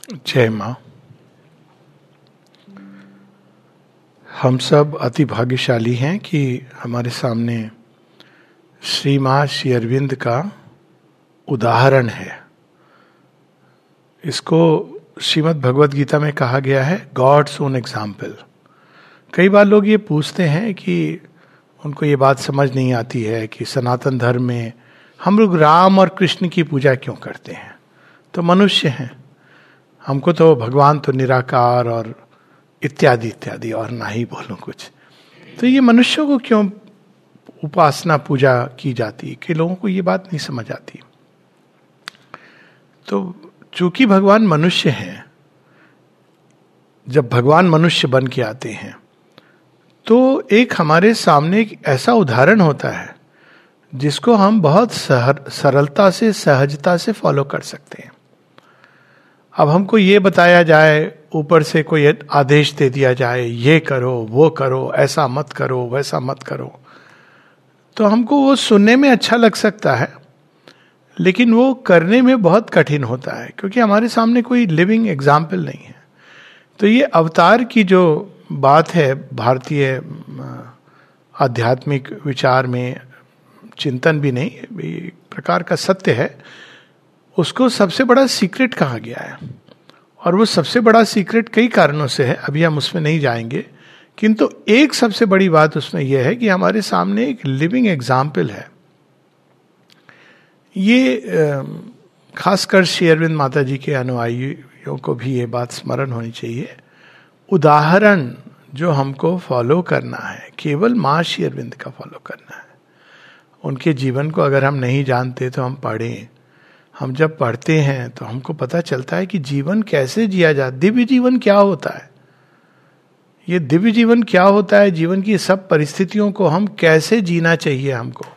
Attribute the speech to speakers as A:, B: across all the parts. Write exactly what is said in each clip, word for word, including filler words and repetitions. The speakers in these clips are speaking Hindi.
A: जय माँ। हम सब अति भाग्यशाली हैं कि हमारे सामने श्री माँ श्री अरविंद का उदाहरण है। इसको श्रीमद् भगवद गीता में कहा गया है गॉड्स ओन एग्जाम्पल। कई बार लोग ये पूछते हैं कि उनको ये बात समझ नहीं आती है कि सनातन धर्म में हम लोग राम और कृष्ण की पूजा क्यों करते हैं। तो मनुष्य हैं, हमको तो भगवान तो निराकार और इत्यादि इत्यादि और ना ही बोलूं कुछ। तो ये मनुष्यों को क्यों उपासना पूजा की जाती है कि लोगों को ये बात नहीं समझ आती। तो चूंकि भगवान मनुष्य हैं, जब भगवान मनुष्य बन के आते हैं तो एक हमारे सामने एक ऐसा उदाहरण होता है जिसको हम बहुत सरलता से सहजता से फॉलो कर सकते हैं। अब हमको ये बताया जाए, ऊपर से कोई आदेश दे दिया जाए, ये करो वो करो, ऐसा मत करो वैसा मत करो, तो हमको वो सुनने में अच्छा लग सकता है लेकिन वो करने में बहुत कठिन होता है क्योंकि हमारे सामने कोई लिविंग एग्जाम्पल नहीं है। तो ये अवतार की जो बात है भारतीय आध्यात्मिक विचार में, चिंतन भी नहीं, एक प्रकार का सत्य है, उसको सबसे बड़ा सीक्रेट कहा गया है। और वो सबसे बड़ा सीक्रेट कई कारणों से है, अभी हम उसमें नहीं जाएंगे, किंतु एक सबसे बड़ी बात उसमें यह है कि हमारे सामने एक लिविंग एग्जाम्पल है। ये खासकर श्री अरविंद माता जी के अनुयायियों को भी ये बात स्मरण होनी चाहिए। उदाहरण जो हमको फॉलो करना है, केवल माँ श्री अरविंद का फॉलो करना है। उनके जीवन को अगर हम नहीं जानते तो हम पढ़ें। हम जब पढ़ते हैं तो हमको पता चलता है कि जीवन कैसे जिया जाता, दिव्य जीवन क्या होता है। ये दिव्य जीवन क्या होता है, जीवन की सब परिस्थितियों को हम कैसे जीना चाहिए हमको,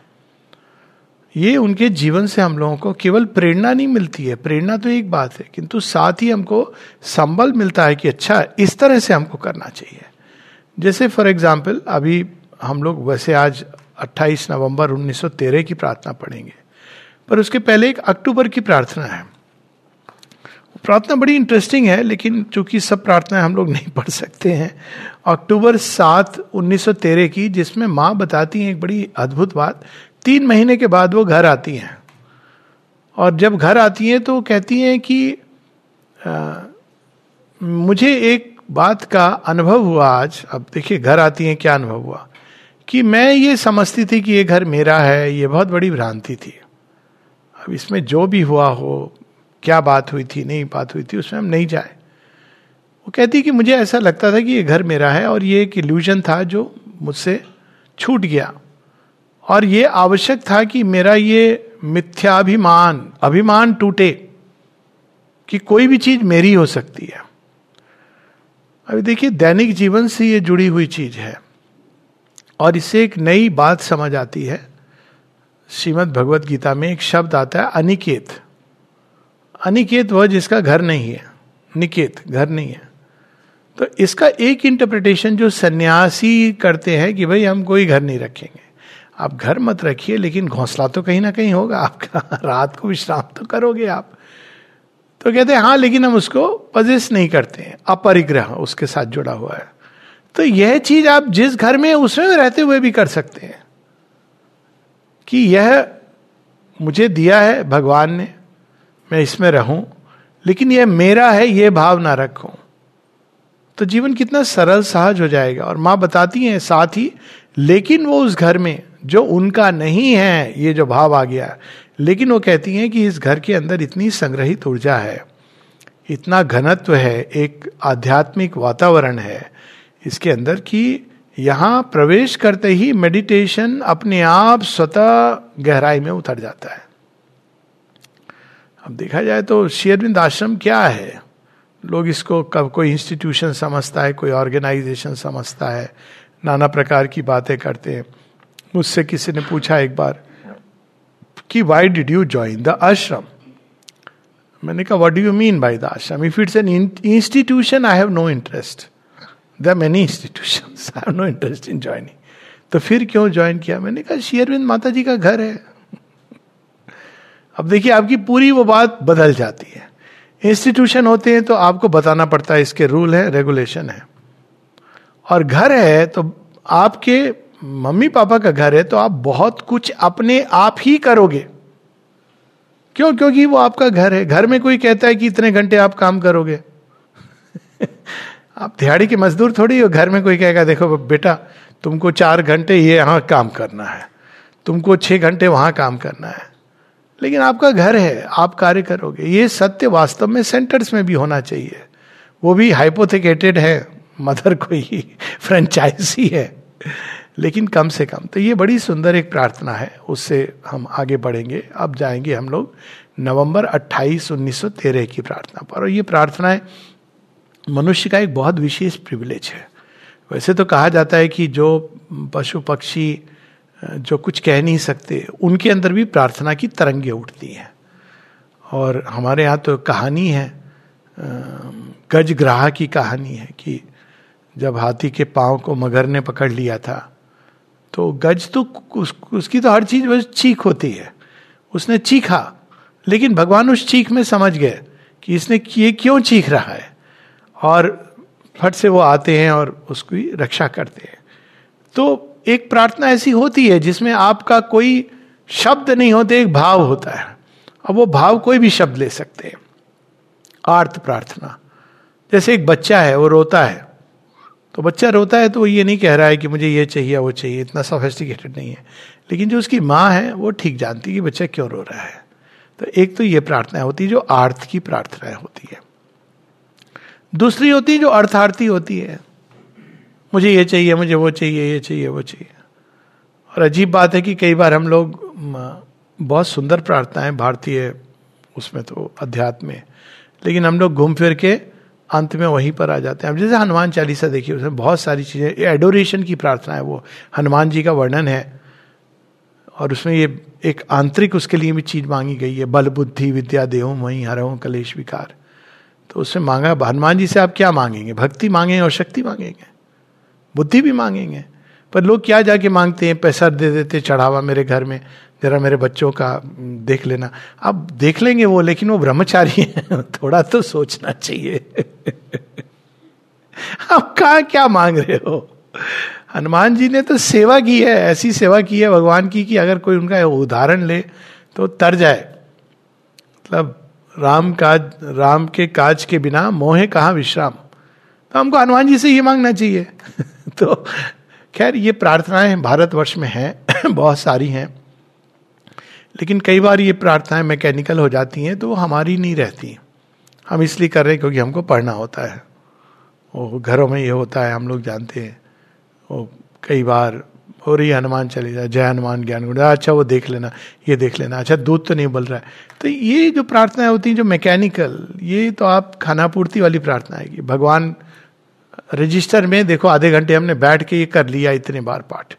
A: ये उनके जीवन से हम लोगों को केवल प्रेरणा नहीं मिलती है। प्रेरणा तो एक बात है, किंतु साथ ही हमको संबल मिलता है कि अच्छा इस तरह से हमको करना चाहिए। जैसे फॉर एग्जाम्पल अभी हम लोग वैसे आज अट्ठाईस नवंबर उन्नीस सौ तेरह की प्रार्थना पढ़ेंगे, पर उसके पहले एक अक्टूबर की प्रार्थना है। प्रार्थना बड़ी इंटरेस्टिंग है लेकिन चूंकि सब प्रार्थनाएं हम लोग नहीं पढ़ सकते हैं। अक्टूबर सात उन्नीस सौ तेरह की, जिसमें माँ बताती हैं एक बड़ी अद्भुत बात। तीन महीने के बाद वो घर आती हैं और जब घर आती हैं तो कहती हैं कि आ, मुझे एक बात का अनुभव हुआ आज। अब देखिए घर आती हैं, क्या अनुभव हुआ कि मैं ये समझती थी कि ये घर मेरा है, ये बहुत बड़ी भ्रांति थी। अब इसमें जो भी हुआ हो, क्या बात हुई थी नहीं बात हुई थी, उसमें हम नहीं जाए। वो कहती कि मुझे ऐसा लगता था कि ये घर मेरा है और ये एक इल्यूजन था जो मुझसे छूट गया और ये आवश्यक था कि मेरा ये मिथ्याभिमान अभिमान टूटे कि कोई भी चीज मेरी हो सकती है। अभी देखिए दैनिक जीवन से ये जुड़ी हुई चीज है और इससे एक नई बात समझ आती है। श्रीमद् भगवद गीता में एक शब्द आता है अनिकेत। अनिकेत वह जिसका घर नहीं है, निकेत घर नहीं है। तो इसका एक इंटरप्रिटेशन जो सन्यासी करते हैं कि भाई हम कोई घर नहीं रखेंगे। आप घर मत रखिए लेकिन घोंसला तो कहीं ना कहीं होगा आपका, रात को विश्राम तो करोगे आप। तो कहते हैं हाँ लेकिन हम उसको पजेस नहीं करते हैं, अपरिग्रह उसके साथ जुड़ा हुआ है। तो यह चीज आप जिस घर में उसमें रहते हुए भी कर सकते हैं कि यह मुझे दिया है भगवान ने, मैं इसमें रहूं, लेकिन यह मेरा है ये भाव ना रखूं। तो जीवन कितना सरल सहज हो जाएगा। और माँ बताती हैं साथ ही, लेकिन वो उस घर में जो उनका नहीं है, ये जो भाव आ गया, लेकिन वो कहती हैं कि इस घर के अंदर इतनी संग्रहित ऊर्जा है, इतना घनत्व है, एक आध्यात्मिक वातावरण है इसके अंदर कि यहां प्रवेश करते ही मेडिटेशन अपने आप स्वतः गहराई में उतर जाता है। अब देखा जाए तो श्री अरविंद आश्रम क्या है, लोग इसको कब कोई इंस्टीट्यूशन समझता है, कोई ऑर्गेनाइजेशन समझता है, नाना प्रकार की बातें करते हैं। मुझसे किसी ने पूछा एक बार कि why did you join the ashram. मैंने कहा what do you mean by the ashram? If it's an institution I have no interest, there are many institutions, I have no interest in joining. तो फिर क्यों ज्वाइन किया? मैंने कहा श्री अरविंद माता जी का घर है। अब देखिए आपकी पूरी वो बात बदल जाती है। इंस्टीट्यूशन होते हैं तो आपको बताना पड़ता है, इसके रूल है, रेगुलेशन है। और घर है तो आपके मम्मी पापा का घर है तो आप बहुत कुछ अपने आप ही करोगे। क्यों? क्योंकि वो आपका घर है। घर में कोई कहता है कि इतने घंटे आप काम करोगे आप दिहाड़ी के मजदूर थोड़ी हो। घर में कोई कहेगा देखो बेटा तुमको चार घंटे ये यहाँ काम करना है, तुमको छह घंटे वहां काम करना है। लेकिन आपका घर है, आप कार्य करोगे। ये सत्य वास्तव में सेंटर्स में भी होना चाहिए। वो भी हाइपोथेकेटेड है, मदर कोई फ्रेंचाइजी है, लेकिन कम से कम। तो ये बड़ी सुंदर एक प्रार्थना है, उससे हम आगे बढ़ेंगे। अब जाएंगे हम लोग नवंबर अट्ठाईस उन्नीस सौ तेरह की प्रार्थना पर। और ये प्रार्थनाएं मनुष्य का एक बहुत विशेष प्रिविलेज है। वैसे तो कहा जाता है कि जो पशु पक्षी जो कुछ कह नहीं सकते, उनके अंदर भी प्रार्थना की तरंगें उठती हैं। और हमारे यहाँ तो कहानी है, गजग्राह की कहानी है कि जब हाथी के पांव को मगर ने पकड़ लिया था तो गज तो उस, उसकी तो हर चीज बस चीख होती है। उसने चीखा, लेकिन भगवान उस चीख में समझ गए कि इसने ये क्यों चीख रहा है, और फट से वो आते हैं और उसकी रक्षा करते हैं। तो एक प्रार्थना ऐसी होती है जिसमें आपका कोई शब्द नहीं होते, एक भाव होता है। अब वो भाव कोई भी शब्द ले सकते हैं। आर्त प्रार्थना, जैसे एक बच्चा है वो रोता है, तो बच्चा रोता है तो वो ये नहीं कह रहा है कि मुझे ये चाहिए वो चाहिए, इतना सोफिस्टिकेटेड नहीं है। लेकिन जो उसकी माँ है वो ठीक जानती है कि बच्चा क्यों रो रहा है। तो एक तो ये प्रार्थना होती है जो आर्त की प्रार्थनाएं होती है। दूसरी होती है जो अर्थार्थी होती है, मुझे ये चाहिए, मुझे वो चाहिए, ये चाहिए वो चाहिए। और अजीब बात है कि कई बार हम लोग बहुत सुंदर प्रार्थनाएं भारतीय उसमें तो अध्यात्म में, लेकिन हम लोग घूम फिर के अंत में वहीं पर आ जाते हैं। अब जैसे हनुमान चालीसा देखिए, उसमें बहुत सारी चीजें, एडोरेशन की प्रार्थना है, वो हनुमान जी का वर्णन है। और उसमें ये एक आंतरिक उसके लिए भी चीज मांगी गई है, बल बुद्धि विद्या देहूं वहीं हरहूं कलेश विकार। तो उसमें मांगा, हनुमान जी से आप क्या मांगेंगे? भक्ति मांगेंगे और शक्ति मांगेंगे, बुद्धि भी मांगेंगे। पर लोग क्या जाके मांगते हैं? पैसा दे देते, चढ़ावा मेरे घर में, जरा मेरे बच्चों का देख लेना। अब देख लेंगे वो, लेकिन वो ब्रह्मचारी है, थोड़ा तो सोचना चाहिए आप कहाँ क्या मांग रहे हो? हनुमान जी ने तो सेवा की है, ऐसी सेवा की है भगवान की कि अगर कोई उनका उदाहरण ले तो तर जाए। मतलब राम काज, राम के काज के बिना मोहे कहाँ विश्राम। तो हमको हनुमान जी से ये मांगना चाहिए तो खैर ये प्रार्थनाएं भारतवर्ष में हैं बहुत सारी हैं, लेकिन कई बार ये प्रार्थनाएं मैकेनिकल हो जाती हैं तो हमारी नहीं रहती। हम इसलिए कर रहे हैं क्योंकि हमको पढ़ना होता है, वो घरों में ये होता है, हम लोग जानते हैं। वो कई बार हो रही हनुमान चालीसा, जय हनुमान ज्ञान गुण, अच्छा वो देख लेना, ये देख लेना, अच्छा दूध तो नहीं बोल रहा है। तो ये जो प्रार्थनाएं होती हैं जो मैकेनिकल, ये तो आप खानापूर्ति वाली प्रार्थना है कि भगवान रजिस्टर में देखो आधे घंटे हमने बैठ के ये कर लिया इतने बार पाठ।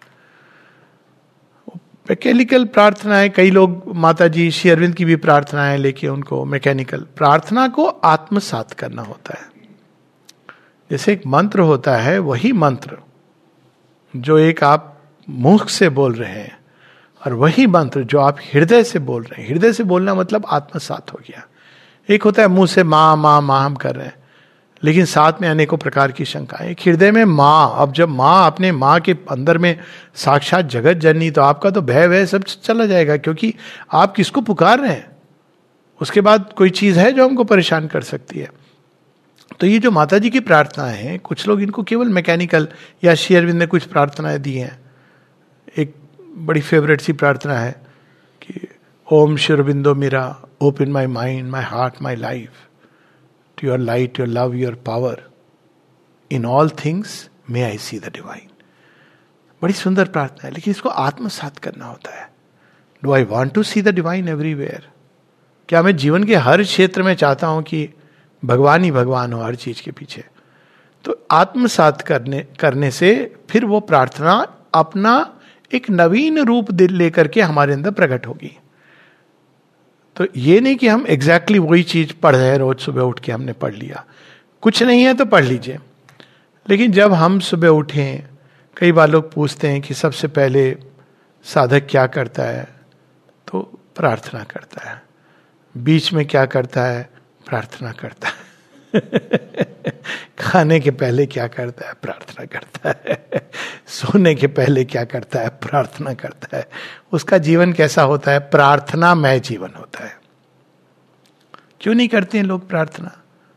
A: मैकेनिकल प्रार्थनाएं, कई लोग माता जी श्री अरविंद की भी प्रार्थनाएं लेके उनको मैकेनिकल। प्रार्थना को आत्मसात करना होता है। जैसे एक मंत्र होता है, वही मंत्र जो एक आप मुख से बोल रहे हैं और वही मंत्र जो आप हृदय से बोल रहे हैं। हृदय से बोलना मतलब आत्मसात हो गया। एक होता है मुंह से माँ माँ माँ हम कर रहे हैं, लेकिन साथ में अनेकों प्रकार की शंकाएं। एक हृदय में माँ, अब जब माँ अपने माँ के अंदर में साक्षात जगत जननी, तो आपका तो भय वह सब चला जाएगा, क्योंकि आप किसको पुकार रहे हैं। उसके बाद कोई चीज है जो हमको परेशान कर सकती है। तो ये जो माता जी की प्रार्थनाएं हैं, कुछ लोग इनको केवल मैकेनिकल, या श्री अरविंद ने कुछ प्रार्थनाएं दी हैं। एक बड़ी फेवरेट सी प्रार्थना है कि Om Shri Aurobindo Mira, open my mind, my heart, my life to your light, your love, your power. In all things may I see the divine. बड़ी सुंदर प्रार्थना है, लेकिन इसको आत्मसात करना होता है। Do I want to see the divine everywhere? क्या मैं जीवन के हर क्षेत्र में चाहता हूं कि भगवान ही भगवान हो हर चीज के पीछे? तो आत्मसात करने करने से फिर वो प्रार्थना अपना एक नवीन रूप दिल लेकर के हमारे अंदर प्रकट होगी। तो ये नहीं कि हम एग्जैक्टली exactly वही चीज पढ़ रहे हैं, रोज सुबह उठ के हमने पढ़ लिया, कुछ नहीं है तो पढ़ लीजिए। लेकिन जब हम सुबह उठें, कई बार लोग पूछते हैं कि सबसे पहले साधक क्या करता है, तो प्रार्थना करता है। बीच में क्या करता है? प्रार्थना करता है। खाने के पहले क्या करता है? प्रार्थना करता है। सोने के पहले क्या करता है? प्रार्थना करता है। उसका जीवन कैसा होता है? प्रार्थनामय जीवन होता है। क्यों नहीं करते हैं लोग प्रार्थना?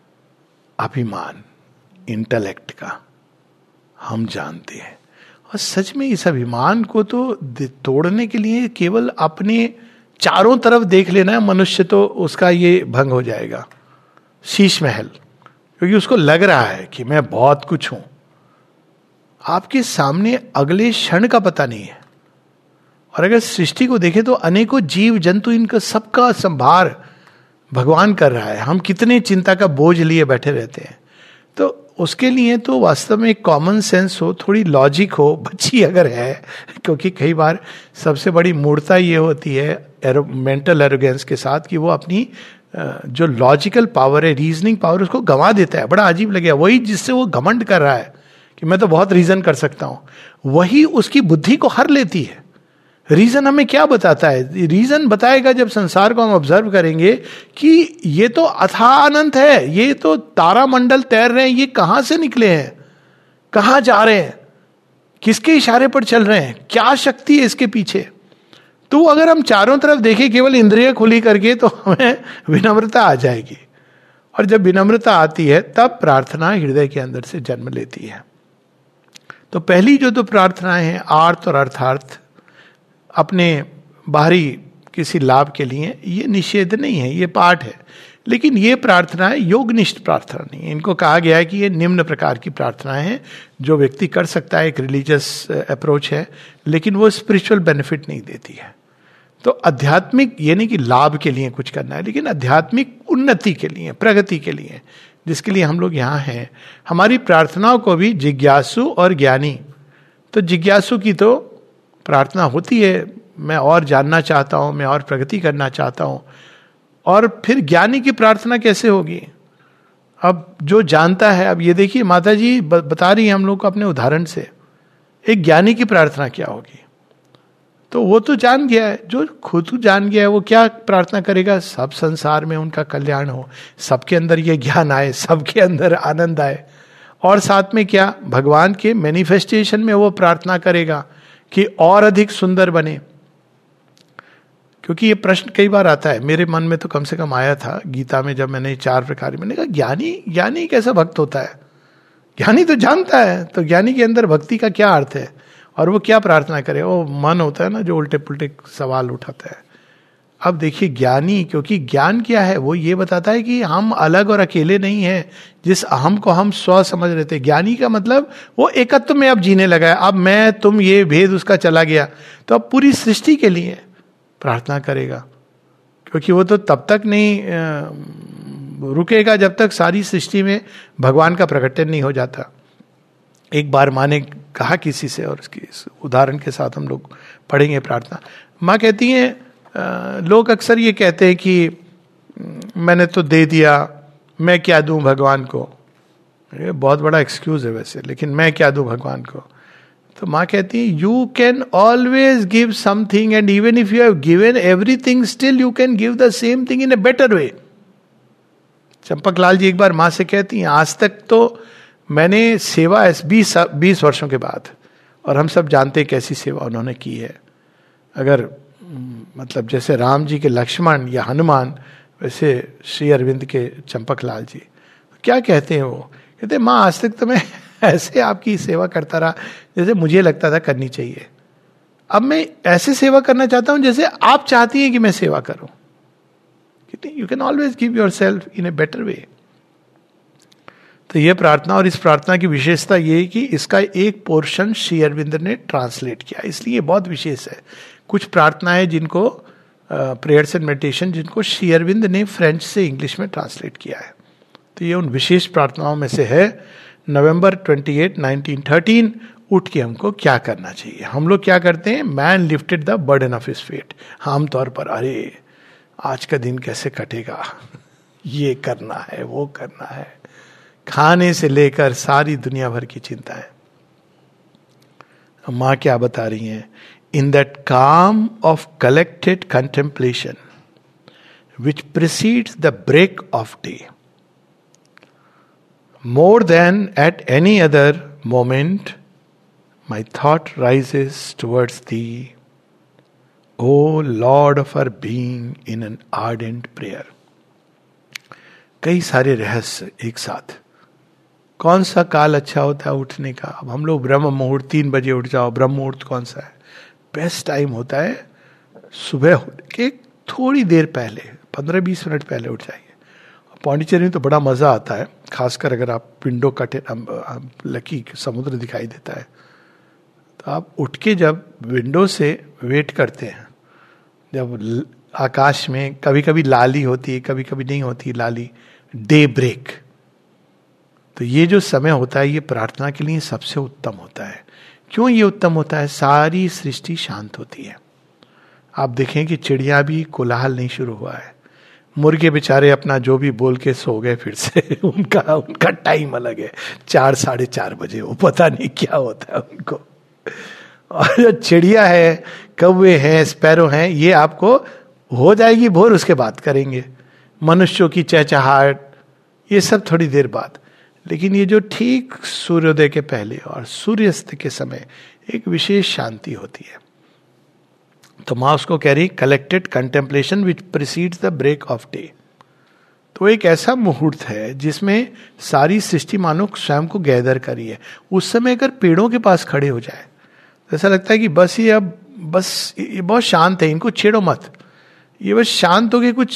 A: अभिमान, इंटेलेक्ट का, हम जानते हैं। और सच में इस अभिमान को तो तोड़ने के लिए केवल अपने चारों तरफ देख लेना है मनुष्य, तो उसका ये भंग हो जाएगा। शीश महल, क्योंकि उसको लग रहा है कि मैं बहुत कुछ हूं। आपके सामने अगले क्षण का पता नहीं है। और अगर सृष्टि को देखें तो अनेकों जीव जंतु, इनका सबका संभार भगवान कर रहा है। हम कितने चिंता का बोझ लिए बैठे रहते हैं। तो उसके लिए तो वास्तव में एक कॉमन सेंस हो, थोड़ी लॉजिक हो, बच्ची अगर है, क्योंकि कई बार सबसे बड़ी मूर्खता ये होती है मेंटल एरोगेंस के साथ कि वो अपनी जो लॉजिकल पावर है, रीजनिंग पावर, उसको गंवा देता है। बड़ा अजीब लगेगा। वही जिससे वो घमंड कर रहा है कि मैं तो बहुत रीजन कर सकता हूं, वही उसकी बुद्धि को हर लेती है। रीजन हमें क्या बताता है? रीजन बताएगा जब संसार को हम ऑब्जर्व करेंगे कि ये तो अथाह अनंत है, ये तो तारा मंडल तैर रहे हैं, ये कहां से निकले हैं, कहां जा रहे हैं, किसके इशारे पर चल रहे हैं, क्या शक्ति है इसके पीछे। तो अगर हम चारों तरफ देखें केवल इंद्रिय खुली करके, तो हमें विनम्रता आ जाएगी। और जब विनम्रता आती है तब प्रार्थना हृदय के अंदर से जन्म लेती है। तो पहली जो दो प्रार्थनाएं हैं, आर्थ और अर्थार्थ, अपने बाहरी किसी लाभ के लिए, ये निषेध नहीं है, ये पाठ है। लेकिन ये प्रार्थनाएं योगनिष्ठ प्रार्थना नहीं है। इनको कहा गया है कि ये निम्न प्रकार की प्रार्थनाएं हैं जो व्यक्ति कर सकता है, एक रिलीजियस अप्रोच है, लेकिन वो स्पिरिचुअल बेनिफिट नहीं देती है। तो आध्यात्मिक, ये नहीं कि लाभ के लिए कुछ करना है, लेकिन आध्यात्मिक उन्नति के लिए, प्रगति के लिए, जिसके लिए हम लोग यहाँ हैं। हमारी प्रार्थनाओं को भी जिज्ञासु और ज्ञानी, तो जिज्ञासु की तो प्रार्थना होती है, मैं और जानना चाहता हूं, मैं और प्रगति करना चाहता हूं। और फिर ज्ञानी की प्रार्थना कैसे होगी? अब जो जानता है, अब ये देखिए माता जी बता रही है हम लोग को अपने उदाहरण से, एक ज्ञानी की प्रार्थना क्या होगी। तो वो तो जान गया है, जो खुद जान गया है वो क्या प्रार्थना करेगा? सब संसार में उनका कल्याण हो, सबके अंदर ये ज्ञान आए, सबके अंदर आनंद आए। और साथ में क्या, भगवान के मैनिफेस्टेशन में वो प्रार्थना करेगा कि और अधिक सुंदर बने। क्योंकि ये प्रश्न कई बार आता है, मेरे मन में तो कम से कम आया था गीता में, जब मैंने चार प्रकार, मैंने कहा ज्ञानी ज्ञानी कैसा भक्त होता है? ज्ञानी तो जानता है, तो ज्ञानी के अंदर भक्ति का क्या अर्थ है? और वो क्या प्रार्थना करे? वो मन होता है ना जो उल्टे पुल्टे सवाल उठाता है। अब देखिए ज्ञानी, क्योंकि ज्ञान क्या है, वो ये बताता है कि हम अलग और अकेले नहीं हैं। जिस अहम को हम स्व समझ रहे थे, ज्ञानी का मतलब वो एकत्व में अब जीने लगा है। अब मैं तुम, ये भेद उसका चला गया, तो अब पूरी सृष्टि के लिए प्रार्थना करेगा। क्योंकि वो तो तब तक नहीं रुकेगा जब तक सारी सृष्टि में भगवान का प्रकटन नहीं हो जाता। एक बार माँ ने कहा किसी से, और उसकी उदाहरण के साथ हम लोग पढ़ेंगे प्रार्थना। माँ कहती हैं, लोग अक्सर ये कहते हैं कि मैंने तो दे दिया, मैं क्या दूं भगवान को। ये बहुत बड़ा एक्सक्यूज है वैसे, लेकिन मैं क्या दूं भगवान को। तो माँ कहती है, you can always give something, and even if you have given everything, still you can give the same thing in a better way. Champak Lal ji एक बार माँ से कहती हैं, आज तक तो मैंने सेवा बीस बीस वर्षों के बाद, और हम सब जानते हैं कैसी सेवा उन्होंने की है। अगर मतलब जैसे राम जी के लक्ष्मण या हनुमान, वैसे श्री अरविंद के चंपक लाल जी क्या कहते हैं? वो कहते हैं, माँ आज तक तो मैं ऐसे आपकी सेवा करता रहा जैसे मुझे लगता था करनी चाहिए। अब मैं ऐसे सेवा करना चाहता हूं जैसे आप चाहती हैं कि मैं सेवा करूं। कहते हैं, you can always give yourself in a better way. तो यह प्रार्थना, और इस प्रार्थना की विशेषता ये है कि इसका एक पोर्शन श्री अरविंद ने ट्रांसलेट किया, इसलिए बहुत विशेष है। कुछ प्रार्थनाएं जिनको प्रेयर्स एंड मेडिटेशन, जिनको श्री अरविंद ने फ्रेंच से इंग्लिश में ट्रांसलेट किया है। तो ये उन विशेष प्रार्थनाओं में से है। नवंबर अट्ठाईस, नाइनटीन थर्टीन, उठ के हमको क्या करना चाहिए। हम लोग क्या करते हैं? Man lifted the burden of his fate. आमतौर पर अरे आज का दिन कैसे कटेगा, ये करना है, वो करना है, खाने से लेकर सारी दुनिया भर की चिंता है। माँ क्या बता रही हैं? In that calm of collected contemplation, which precedes the break of day, more than at any other moment my thought rises towards thee, O Lord of our being in an ardent prayer. कई सारे रहस्य एक साथ। कौन सा काल अच्छा होता है उठने का? अब हम लोग ब्रह्म मुहूर्त, तीन बजे उठ जाओ, ब्रह्म मुहूर्त कौन सा है? बेस्ट टाइम होता है सुबह के थोड़ी देर पहले, पंद्रह बीस मिनट पहले उठ जाइए। पौंडीचेरी में तो बड़ा मजा आता है, खासकर अगर आप विंडो कटे, लकी समुद्र दिखाई देता है, तो आप उठ के जब विंडो से वेट करते हैं, जब आकाश में कभी कभी लाली होती है, कभी कभी नहीं होती लाली, डे ब्रेक, तो ये जो समय होता है ये प्रार्थना के लिए सबसे उत्तम होता है। क्यों ये उत्तम होता है? सारी सृष्टि शांत होती है। आप देखें कि चिड़िया भी कोलाहल नहीं शुरू हुआ है, मुर्गे बेचारे अपना जो भी बोल के सो गए फिर से उनका उनका टाइम अलग है, चार साढ़े चार बजे, वो पता नहीं क्या होता है उनको। और जो चिड़िया है, कौवे हैं, स्पैरो हैं, ये आपको हो जाएगी भोर, उसके बाद करेंगे। मनुष्यों की चहचहाहट ये सब थोड़ी देर बाद। लेकिन ये जो ठीक सूर्योदय के पहले और सूर्यास्त के समय एक विशेष शांति होती है। तो माँ उसको कह रही collected contemplation which precedes the break of day. तो एक ऐसा मुहूर्त है जिसमें सारी सृष्टि मानो स्वयं को गैदर करी है। उस समय अगर पेड़ों के पास खड़े हो जाए तो ऐसा लगता है कि बस ये अब बस ये बहुत शांत है, इनको छेड़ो मत, ये बस शांत होके कुछ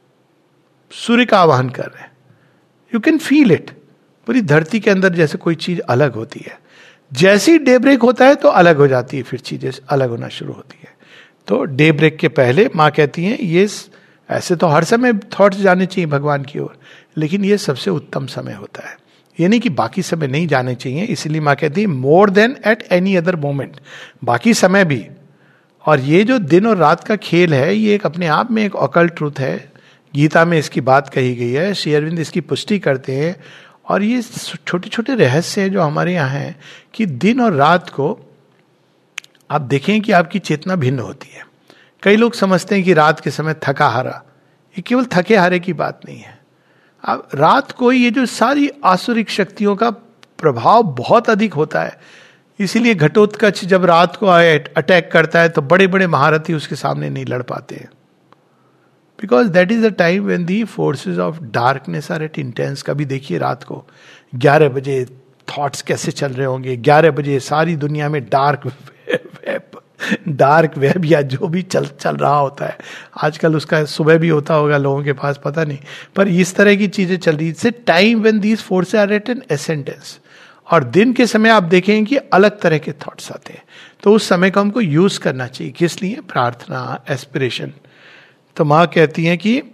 A: सूर्य का आवाहन कर रहे हैं। यू कैन फील इट, पूरी धरती के अंदर जैसे कोई चीज अलग होती है। जैसे ही डे ब्रेक होता है तो अलग हो जाती है, फिर चीजें अलग होना शुरू होती है। तो डे ब्रेक के पहले माँ कहती हैं ये ऐसे तो हर समय थॉट्स जाने चाहिए भगवान की ओर, लेकिन ये सबसे उत्तम समय होता है। ये नहीं कि बाकी समय नहीं जाने चाहिए, इसलिए माँ कहती है more than at any other moment, बाकी समय भी। और ये जो दिन और रात का खेल है ये एक अपने आप में एक ऑकल्ट ट्रूथ है। गीता में इसकी बात कही गई है, श्री अरविंद इसकी पुष्टि करते हैं। और ये छोटे छोटे रहस्य हैं जो हमारे यहाँ हैं कि दिन और रात को आप देखें कि आपकी चेतना भिन्न होती है। कई लोग समझते हैं कि रात के समय थका हारा, ये केवल थके हारे की बात नहीं है। अब रात को ये जो सारी आसुरिक शक्तियों का प्रभाव बहुत अधिक होता है, इसीलिए घटोत्कच जब रात को आए अटैक करता है तो बड़े बड़े महारथी उसके सामने नहीं लड़ पाते हैं, because that is the time when the forces of darkness are at intense. कभी देखिए रात को ग्यारह बजे थॉट्स कैसे चल रहे होंगे, ग्यारह बजे सारी दुनिया में डार्क वेब डार्क वेब या जो भी चल चल रहा होता है। आजकल उसका सुबह भी होता होगा लोगों के पास, पता नहीं, पर इस तरह की चीजें चल रही। It's a time when these forces are at an ascendance. और दिन के समय आप देखेंगे कि अलग तरह के थॉट्स आते हैं, तो उस समय को हमको यूज करना चाहिए। किस लिए? प्रार्थना, एस्पिरेशन। तो माँ कहती हैं कि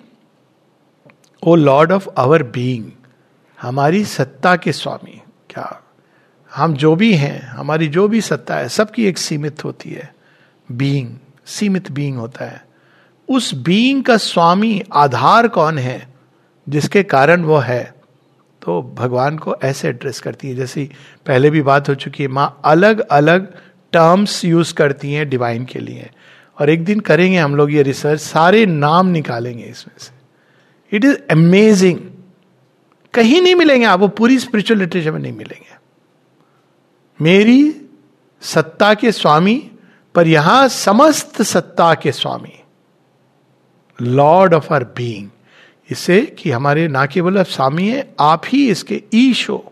A: O Lord of our being, हमारी सत्ता के स्वामी। क्या हम जो भी हैं, हमारी जो भी सत्ता है सबकी एक सीमित होती है, बीइंग सीमित बीइंग होता है। उस बीइंग का स्वामी आधार कौन है जिसके कारण वो है? तो भगवान को ऐसे एड्रेस करती है, जैसे पहले भी बात हो चुकी है, माँ अलग अलग टर्म्स यूज करती हैं डिवाइन के लिए। और एक दिन करेंगे हम लोग ये रिसर्च, सारे नाम निकालेंगे इसमें से। इट इज अमेजिंग, कहीं नहीं मिलेंगे आपको, पूरी स्पिरिचुअल लिटरेचर में नहीं मिलेंगे। मेरी सत्ता के स्वामी, पर यहां समस्त सत्ता के स्वामी, लॉर्ड ऑफ आवर बीइंग। इससे कि हमारे ना केवल स्वामी है, आप ही इसके ईश हो,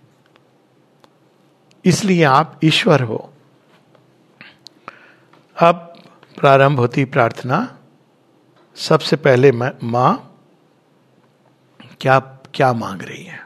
A: इसलिए आप ईश्वर हो। अब प्रारंभ होती प्रार्थना। सबसे पहले मां क्या क्या मांग रही है?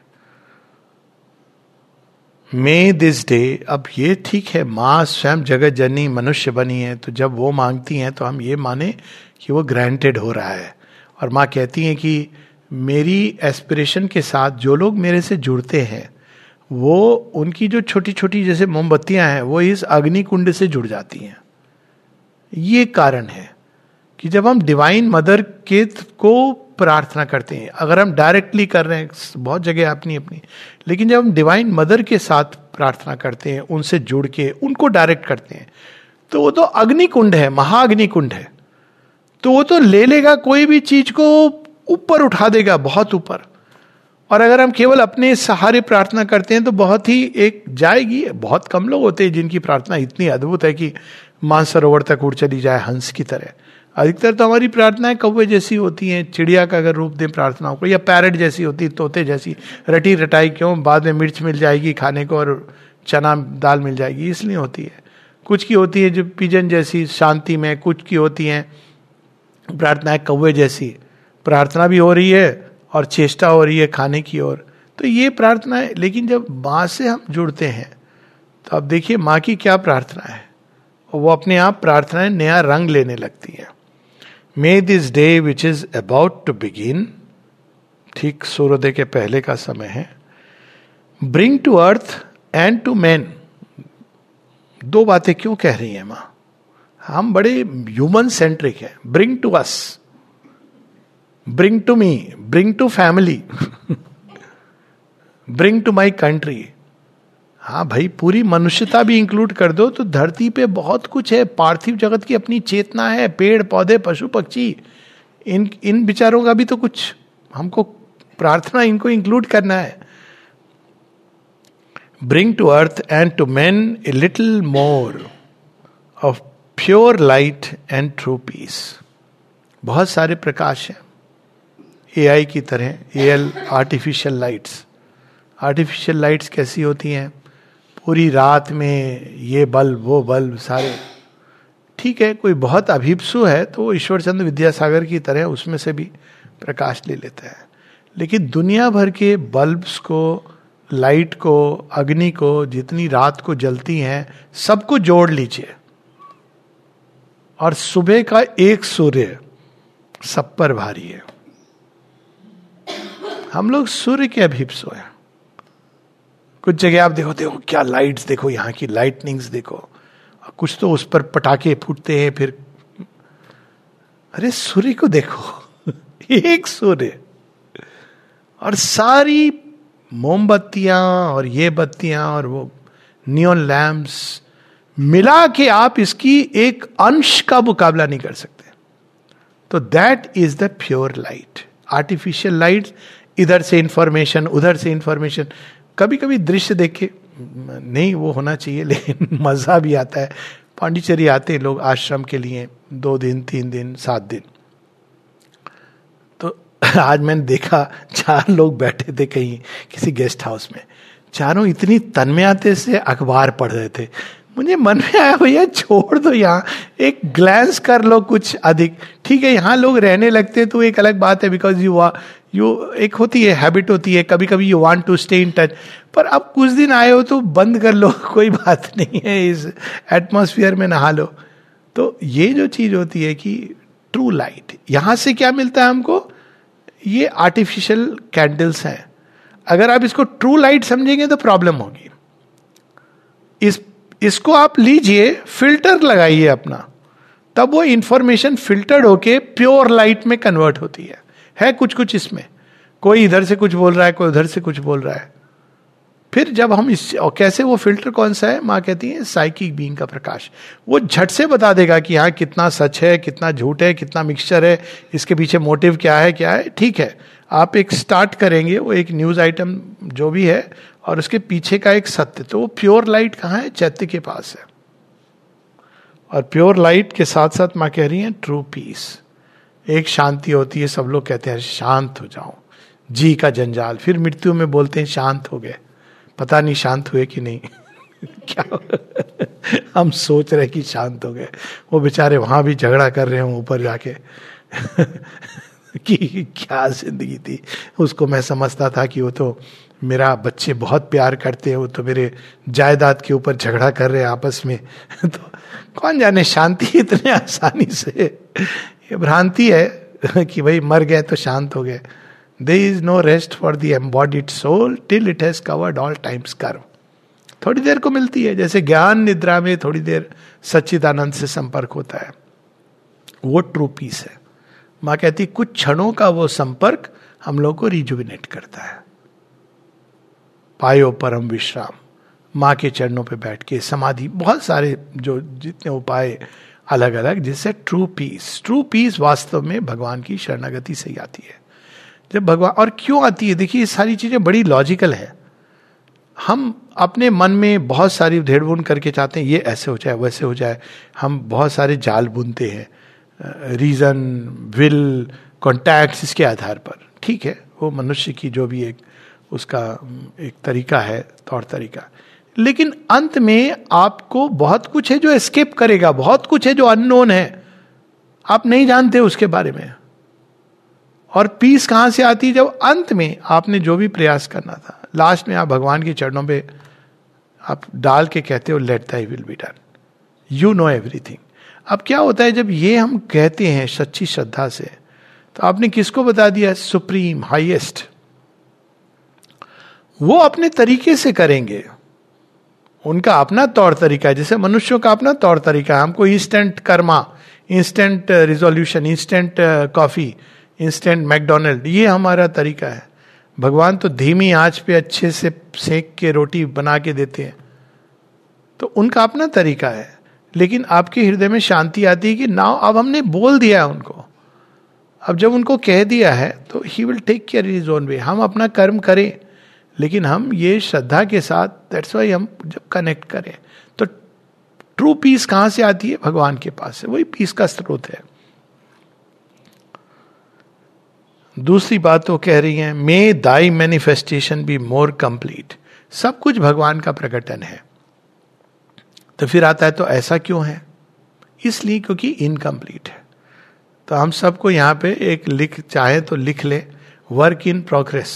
A: May this day. अब ये ठीक है, माँ स्वयं जगत जननी मनुष्य बनी है, तो जब वो मांगती हैं तो हम ये माने कि वो ग्रांटेड हो रहा है। और माँ कहती हैं कि मेरी एस्पिरेशन के साथ जो लोग मेरे से जुड़ते हैं, वो उनकी जो छोटी छोटी जैसे मोमबत्तियां हैं वो इस अग्नि कुंड से जुड़ जाती हैं। ये कारण है कि जब हम डिवाइन मदर के को प्रार्थना करते हैं, अगर हम डायरेक्टली कर रहे हैं, बहुत जगह अपनी अपनी, लेकिन जब हम डिवाइन मदर के साथ प्रार्थना करते हैं, उनसे जुड़ के उनको डायरेक्ट करते हैं, तो वो तो अग्नि कुंड है, महाअग्नि कुंड है। तो वो तो ले लेगा, कोई भी चीज को ऊपर उठा देगा, बहुत ऊपर। और अगर हम केवल अपने सहारे प्रार्थना करते हैं तो बहुत ही एक जाएगी। बहुत कम लोग होते हैं जिनकी प्रार्थना इतनी अद्भुत है कि मानसरोवर तक उड़ चली जाए हंस की तरह। अधिकतर तो हमारी प्रार्थनाएं कौवे जैसी होती हैं, चिड़िया का अगर रूप दें प्रार्थनाओं को, या पैरट जैसी होती, तोते जैसी, रटी रटाई क्यों, बाद में मिर्च मिल जाएगी खाने को और चना दाल मिल जाएगी, इसलिए होती है। कुछ की होती है जो पिजन जैसी शांति में, कुछ की होती हैं प्रार्थनाएं कौवे जैसी, प्रार्थना भी हो रही है और चेष्टा हो रही है खाने की ओर। तो ये प्रार्थना है। लेकिन जब माँ से हम जुड़ते हैं तो अब देखिए माँ की क्या प्रार्थना है, और वो अपने आप प्रार्थनाएं नया रंग लेने लगती है। May this day which is about to begin, ठीक सूर्योदय के पहले का समय है, bring to earth and to man. दो बातें क्यों कह रही है माँ? हम बड़े ह्यूमन सेंट्रिक है। Bring to us, bring to me, bring to family, bring to my country. हाँ भाई, पूरी मनुष्यता भी इंक्लूड कर दो तो धरती पे बहुत कुछ है। पार्थिव जगत की अपनी चेतना है, पेड़ पौधे पशु पक्षी, इन इन विचारों का भी तो कुछ हमको प्रार्थना, इनको इंक्लूड करना है। Bring to earth and to man a little more of pure light and true peace. बहुत सारे प्रकाश हैं एआई की तरह, AL artificial lights. Artificial lights कैसी होती हैं? पूरी रात में ये बल्ब वो बल्ब सारे, ठीक है। कोई बहुत अभिप्सु है तो ईश्वर चंद्र विद्यासागर की तरह उसमें से भी प्रकाश ले लेता है। लेकिन दुनिया भर के बल्ब्स को, लाइट को, अग्नि को, जितनी रात को जलती हैं, सबको जोड़ लीजिए और सुबह का एक सूर्य सब पर भारी है। हम लोग सूर्य के अभिप्सु हैं। कुछ जगह आप देखो, देखो क्या लाइट्स, देखो यहाँ की लाइटनिंग्स देखो, कुछ तो उस पर पटाखे फूटते हैं। फिर अरे सूर्य को देखो एक सूर्य, और सारी मोमबत्तियां और ये बत्तियां और वो नियॉन लैम्प्स मिला के आप इसकी एक अंश का मुकाबला नहीं कर सकते। तो that is the pure light. Artificial light, इधर से इंफॉर्मेशन, उधर से इंफॉर्मेशन। कभी कभी दृश्य देखे नहीं वो होना चाहिए, लेकिन मजा भी आता है। पांडिचेरी आते हैं लोग आश्रम के लिए, दो दिन तीन दिन सात दिन। तो आज मैंने देखा चार लोग बैठे थे कहीं किसी गेस्ट हाउस में, चारों इतनी तन्मयता से अखबार पढ़ रहे थे। मुझे मन में आया भैया छोड़ दो, यहाँ एक ग्लैंस कर लो कुछ अधिक। ठीक है यहाँ लोग रहने लगते हैं तो एक अलग बात है, बिकॉज यू आर यू एक होती है हैबिट होती है, कभी कभी you want to stay in touch. पर अब कुछ दिन आए हो तो बंद कर लो, कोई बात नहीं है, इस एटमॉस्फेयर में नहा लो। तो ये जो चीज होती है कि ट्रू लाइट, यहां से क्या मिलता है हमको? ये आर्टिफिशियल कैंडल्स हैं। अगर आप इसको ट्रू लाइट समझेंगे तो प्रॉब्लम होगी। इस इसको आप लीजिए, फिल्टर लगाइए अपना, तब वो इंफॉर्मेशन फिल्टर्ड होके प्योर लाइट में कन्वर्ट होती है। है कुछ कुछ इसमें, कोई इधर से कुछ बोल रहा है, कोई उधर से कुछ बोल रहा है। फिर जब हम इस, और कैसे वो फिल्टर कौन सा है? माँ कहती है साइकिक बीइंग का प्रकाश। वो झट से बता देगा कि यहाँ कितना सच है, कितना झूठ है, कितना मिक्सचर है, इसके पीछे मोटिव क्या है क्या है। ठीक है, आप एक स्टार्ट करेंगे, वो एक न्यूज आइटम जो भी है और उसके पीछे का एक सत्य। तो वो प्योर लाइट कहाँ है? चैत्य के पास है। और प्योर लाइट के साथ साथ माँ कह रही है ट्रू पीस, एक शांति होती है। सब लोग कहते हैं शांत हो जाओ, जी का जंजाल। फिर मृत्यु में बोलते हैं शांत हो गए, पता नहीं शांत हुए कि नहीं क्या हम सोच रहे कि शांत हो गए, वो बेचारे वहां भी झगड़ा कर रहे हो ऊपर जाके कि क्या जिंदगी थी। उसको मैं समझता था कि वो तो मेरा बच्चे बहुत प्यार करते हैं, वो तो मेरे जायदाद के ऊपर झगड़ा कर रहे हैं आपस में तो कौन जाने शांति इतने आसानी से, ये भ्रांति है कि भाई मर गए तो शांत हो गए। There is no rest for the embodied soul till it has covered all time's कर्म। थोड़ी देर को मिलती है, जैसे ज्ञान निद्रा में थोड़ी देर सच्चिदानंद से संपर्क होता है, वो ट्रू पीस है। माँ कहती कुछ क्षणों का वो संपर्क हम लोग को रिजुविनेट करता है। पायो परम विश्राम, माँ के चरणों पे बैठ के समाधि, बहुत सारे जो जितने उपाय अलग अलग, जिससे ट्रू पीस, ट्रू पीस वास्तव में भगवान की शरणागति से ही आती है। जब भगवान, और क्यों आती है, देखिए ये सारी चीजें बड़ी लॉजिकल है। हम अपने मन में बहुत सारी धेड़ बुन करके चाहते हैं ये ऐसे हो जाए वैसे हो जाए, हम बहुत सारे जाल बुनते हैं, रीजन, विल, कॉन्टैक्ट्स, इसके आधार पर। ठीक है, वो मनुष्य की जो भी एक उसका एक तरीका है, तौर तरीका। लेकिन अंत में आपको बहुत कुछ है जो एस्केप करेगा, बहुत कुछ है जो अननोन है, आप नहीं जानते उसके बारे में। और पीस कहां से आती है? जब अंत में आपने जो भी प्रयास करना था, लास्ट में आप भगवान के चरणों पे आप डाल के कहते हो let thy will be done, you know everything. अब क्या होता है जब ये हम कहते हैं सच्ची श्रद्धा से, तो आपने किसको बता दिया? Supreme, highest. वो अपने तरीके से करेंगे, उनका अपना तौर तरीका है। जैसे मनुष्यों का अपना तौर तरीका है, हमको instant karma, instant resolution, instant coffee, instant McDonald, ये हमारा तरीका है। भगवान तो धीमी आंच पे अच्छे से सेक के रोटी बना के देते हैं, तो उनका अपना तरीका है। लेकिन आपके हृदय में शांति आती है कि नाउ अब हमने बोल दिया है उनको, अब जब उनको कह दिया है तो he will take care in his own way. हम अपना कर्म करें, लेकिन हम ये श्रद्धा के साथ, दैट्स वाई हम जब कनेक्ट करें तो ट्रू पीस कहां से आती है? भगवान के पास से, वही पीस का स्रोत है। दूसरी बात वो कह रही है, may thy manifestation be more complete. सब कुछ भगवान का प्रकटन है। तो फिर आता है तो ऐसा क्यों है? इसलिए क्योंकि इनकम्प्लीट है। तो हम सबको यहां पे एक लिख, चाहे तो लिख ले, वर्क इन प्रोग्रेस।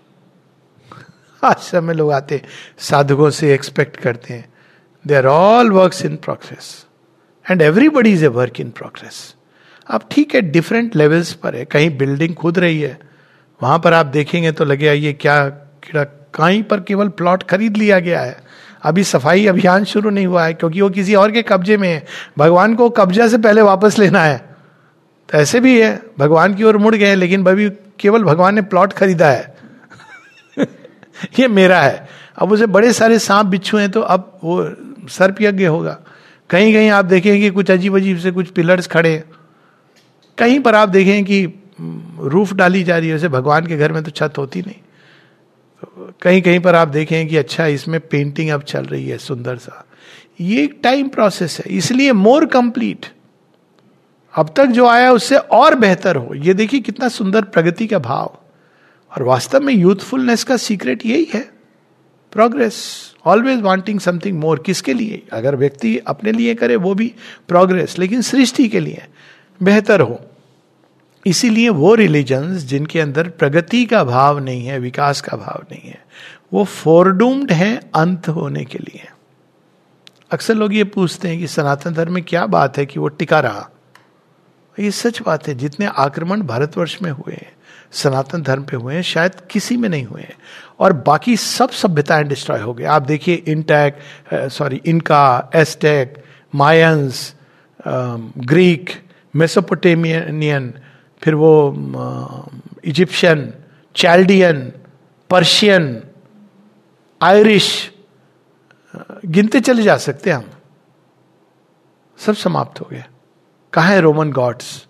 A: आश्रम में लोग आते साधकों से एक्सपेक्ट करते हैं, they are all works in progress and everybody is a work in progress. अब ठीक है, डिफरेंट लेवल्स पर है। कहीं बिल्डिंग खुद रही है, वहां पर आप देखेंगे तो लगेगा ये क्या कीड़ा, कहीं पर केवल प्लॉट खरीद लिया गया है, अभी सफाई अभियान शुरू नहीं हुआ है क्योंकि वो किसी और के कब्जे में है। भगवान को कब्जा से पहले वापस लेना है। तो ऐसे भी है, भगवान की ओर मुड़ गए, लेकिन अभी केवल भगवान ने प्लॉट खरीदा है ये मेरा है। अब उसे बड़े सारे सांप बिच्छू हैं, तो अब वो सर्प यज्ञ होगा। कहीं कहीं आप देखें कि कुछ अजीब अजीब से कुछ पिलर्स खड़े, कहीं पर आप देखें कि रूफ डाली जा रही है। वैसे भगवान के घर में तो छत होती नहीं। तो कहीं कहीं पर आप देखें कि अच्छा इसमें पेंटिंग अब चल रही है सुंदर सा। ये एक टाइम प्रोसेस है, इसलिए मोर कंप्लीट, अब तक जो आया उससे और बेहतर हो। ये देखिए कितना सुंदर प्रगति का भाव। और वास्तव में यूथफुलनेस का सीक्रेट यही है, progress, always wanting something more. किसके लिए? अगर व्यक्ति अपने लिए करे वो भी प्रोग्रेस, लेकिन सृष्टि के लिए बेहतर हो। इसीलिए वो रिलीजन्स जिनके अंदर प्रगति का भाव नहीं है, विकास का भाव नहीं है, वो फोरडूम्ड हैं अंत होने के लिए। अक्सर लोग ये पूछते हैं कि सनातन धर्म में क्या बात है कि वो टिका रहा। ये सच बात है, जितने आक्रमण भारतवर्ष में हुए हैं सनातन धर्म पे हुए हैं, शायद किसी में नहीं हुए हैं। और बाकी सब सभ्यताएं डिस्ट्रॉय हो गए। आप देखिए इंटैक, sorry Inca, Aztec, Mayans, Greek, Mesopotamian, फिर वो इजिप्शियन, चैल्डियन, पर्शियन, आयरिश, गिनते चले जा सकते हैं हम, सब समाप्त हो गए। कहाँ है Roman gods?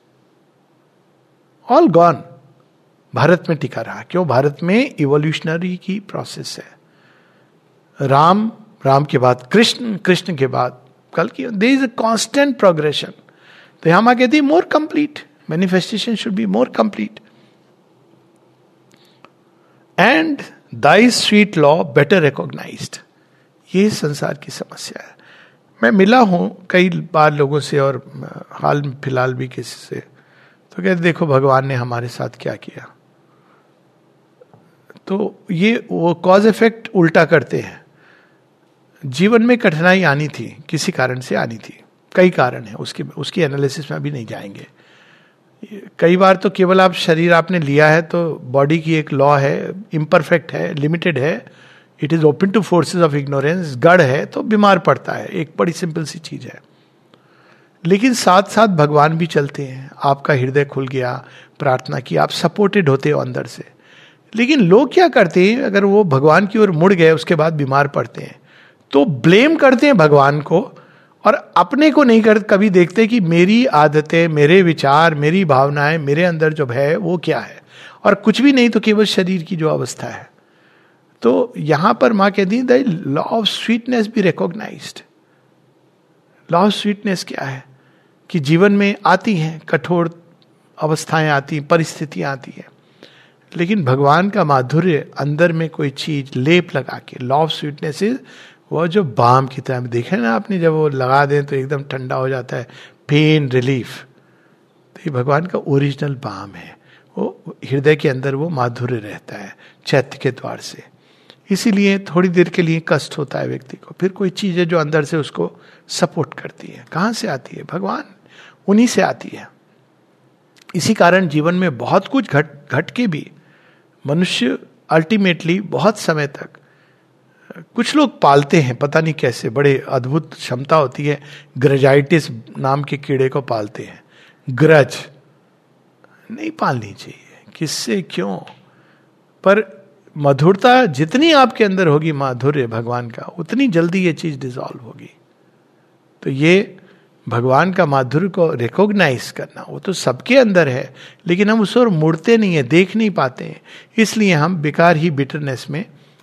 A: All gone. Bharat में टिका रहा। क्यों? भारत में इवोल्यूशनरी की प्रोसेस है। राम, राम के बाद कृष्ण, कृष्ण के बाद कल की, there is a constant progression. तो यहां मां कहती है more complete, manifestation should be more complete and thy sweet law better recognised. ये संसार की समस्या है। मैं मिला हूं कई बार लोगों से, और हाल फिलहाल भी किसी से, तो कहते देखो भगवान ने हमारे साथ क्या किया। तो ये वो कॉज इफेक्ट उल्टा करते हैं। जीवन में कठिनाई आनी थी, किसी कारण से आनी थी, कई कारण है, उसकी उसकी एनालिसिस में अभी नहीं जाएंगे। कई बार तो केवल आप शरीर आपने लिया है तो बॉडी की एक लॉ है, इम्परफेक्ट है, लिमिटेड है, it is open to forces of ignorance, गढ़ है तो बीमार पड़ता है, एक बड़ी सिंपल सी चीज है। लेकिन साथ साथ भगवान भी चलते हैं। आपका हृदय खुल गया, प्रार्थना की, आप सपोर्टेड होते हो अंदर से। लेकिन लोग क्या करते हैं, अगर वो भगवान की ओर मुड़ गए उसके बाद बीमार पड़ते हैं तो ब्लेम करते हैं भगवान को, और अपने को नहीं कर कभी देखते कि मेरी आदतें, मेरे विचार, मेरी भावनाएं, मेरे अंदर जो है वो क्या है, और कुछ भी नहीं तो केवल शरीर की जो अवस्था है। तो यहां पर मां कहती है the law of sweetness be recognised. Law of sweetness क्या है कि जीवन में आती हैं कठोर अवस्थाएं, आती परिस्थितियां आती हैं, लेकिन भगवान का माधुर्य अंदर में कोई चीज लेप लगा के, लॉ ऑफ स्वीटनेस इज वो जो बाम की तरह देखे ना आपने, जब वो लगा दें तो एकदम ठंडा हो जाता है, पेन रिलीफ। तो ये भगवान का ओरिजिनल बाम है, वो हृदय के अंदर वो माधुर्य रहता है चैत्य के द्वार से। इसीलिए थोड़ी देर के लिए कष्ट होता है व्यक्ति को, फिर कोई चीज है जो अंदर से उसको सपोर्ट करती है। कहाँ से आती है? भगवान, उन्हीं से आती है। इसी कारण जीवन में बहुत कुछ घट घट के भी मनुष्य अल्टीमेटली बहुत समय तक, कुछ लोग पालते हैं पता नहीं कैसे, बड़े अद्भुत क्षमता होती है, ग्रजाइटिस नाम के कीड़े को पालते हैं। ग्रज नहीं पालनी चाहिए, किससे क्यों? पर मधुरता जितनी आपके अंदर होगी, माधुर्य भगवान का, उतनी जल्दी ये चीज डिसॉल्व होगी। तो ये भगवान का माधुर्य को रिकॉग्नाइज करना, वो तो सबके अंदर है, लेकिन हम उस ओर मुड़ते नहीं है, देख नहीं पाते हैं, इसलिए हम बेकार ही बिटरनेस में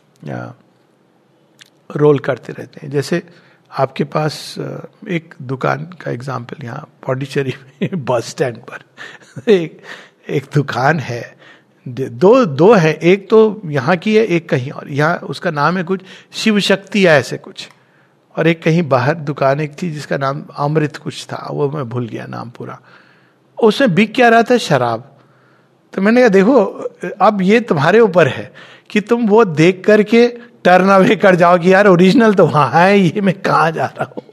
A: रोल करते रहते हैं। जैसे आपके पास एक दुकान का एग्जाम्पल, यहाँ पौंडीचेरी में बस स्टैंड पर एक एक दुकान है, दो दो है, एक तो यहाँ की है, एक कहीं और, यहाँ उसका नाम है कुछ शिव शक्ति या ऐसे कुछ, और एक कहीं बाहर दुकान एक थी जिसका नाम अमृत कुछ था, वो मैं भूल गया नाम पूरा। उसमें बिक क्या रहा था? शराब। तो मैंने कहा देखो अब ये तुम्हारे ऊपर है कि तुम वो देख करके टर्न अवे कर जाओ कि यार ओरिजिनल तो वहां है, ये मैं कहां जा रहा हूं।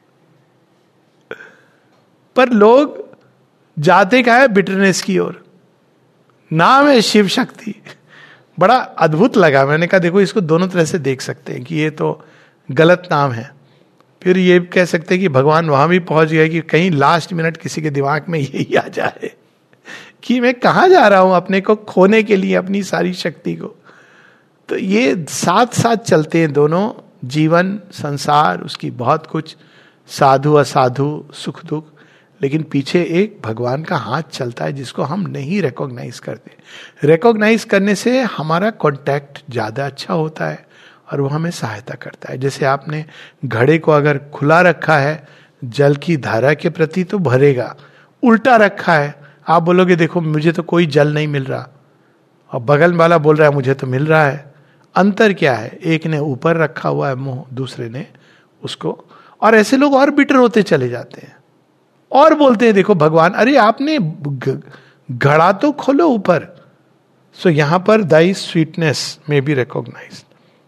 A: पर लोग जाते कहा है? बिटरनेस की ओर। नाम है शिव शक्ति, बड़ा अद्भुत लगा। मैंने कहा देखो इसको दोनों तरह से देख सकते हैं कि ये तो गलत नाम है, फिर ये कह सकते हैं कि भगवान वहां भी पहुंच गया कि कहीं लास्ट मिनट किसी के दिमाग में यही आ जाए कि मैं कहां जा रहा हूं अपने को खोने के लिए, अपनी सारी शक्ति को। तो ये साथ साथ चलते हैं दोनों, जीवन संसार, उसकी बहुत कुछ साधु असाधु, सुख दुख, लेकिन पीछे एक भगवान का हाथ चलता है जिसको हम नहीं रिकॉग्नाइज करते। रिकॉग्नाइज करने से हमारा कांटेक्ट ज्यादा अच्छा होता है और वो हमें सहायता करता है। जैसे आपने घड़े को अगर खुला रखा है जल की धारा के प्रति तो भरेगा, उल्टा रखा है आप बोलोगे देखो मुझे तो कोई जल नहीं मिल रहा, और बगल वाला बोल रहा है मुझे तो मिल रहा है। अंतर क्या है? एक ने ऊपर रखा हुआ है मुंह, दूसरे ने उसको, और ऐसे लोग और बिटर होते चले जाते हैं और बोलते हैं देखो भगवान, अरे आपने घड़ा तो खोलो ऊपर। सो यहां पर दाई स्वीटनेस में be recognised,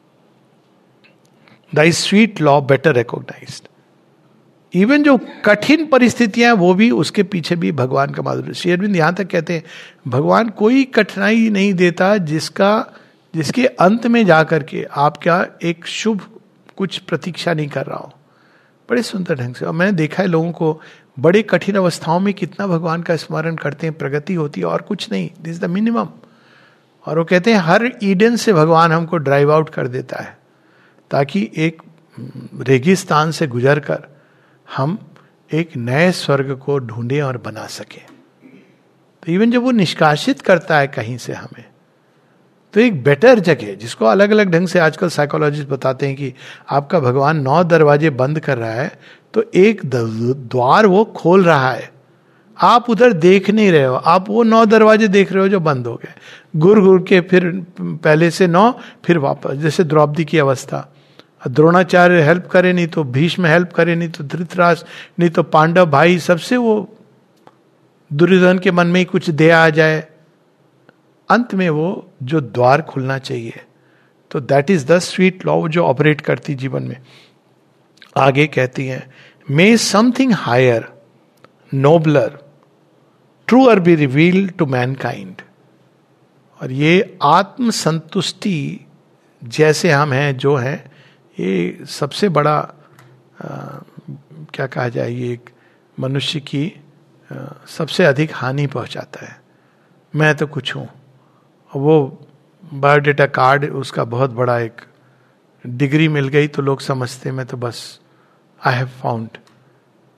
A: thy sweet law better recognised. Even जो कठिन परिस्थितियां वो भी, उसके पीछे भी भगवान का माधुर्य। श्री अरविंद यहां तक कहते हैं भगवान कोई कठिनाई नहीं देता जिसका जिसके अंत में जाकर के आप क्या एक शुभ कुछ प्रतीक्षा नहीं कर रहा हो। बड़े सुंदर ढंग से, और मैंने देखा है लोगों को बड़े कठिन अवस्थाओं में कितना भगवान का स्मरण करते हैं, प्रगति होती है और कुछ नहीं, दिस इज द मिनिमम। और वो कहते हैं हर ईडन से भगवान हमको ड्राइव आउट कर देता है ताकि एक रेगिस्तान से गुजर कर हम एक नए स्वर्ग को ढूंढें और बना सकें। तो इवन जब वो निष्कासित करता है कहीं से हमें, तो एक बेटर जगह, जिसको अलग अलग ढंग से आजकल साइकोलॉजिस्ट बताते हैं कि आपका भगवान नौ दरवाजे बंद कर रहा है तो एक द्वार वो खोल रहा है, आप उधर देख नहीं रहे हो, आप वो नौ दरवाजे देख रहे हो जो बंद हो गए, गुर गुर के, फिर पहले से नौ, फिर वापस। जैसे द्रौपदी की अवस्था, द्रोणाचार्य हेल्प करे नहीं तो भीष्म हेल्प करे नहीं तो धृतराष्ट्र, नहीं तो पांडव भाई, सबसे वो दुर्योधन के मन में ही कुछ दे आ जाए, अंत में वो जो द्वार खुलना चाहिए। तो that is the sweet law जो ऑपरेट करती जीवन में। आगे कहती हैं may something higher nobler truer be revealed to mankind. और ये आत्म संतुष्टि जैसे हम हैं जो हैं, ये सबसे बड़ा आ, क्या कहा जाए, ये एक मनुष्य की आ, सबसे अधिक हानि पहुंचाता है। मैं तो कुछ हूं, वो बायोडेटा कार्ड उसका बहुत बड़ा एक डिग्री मिल गई तो लोग समझते मैं तो बस आई हैव फाउंड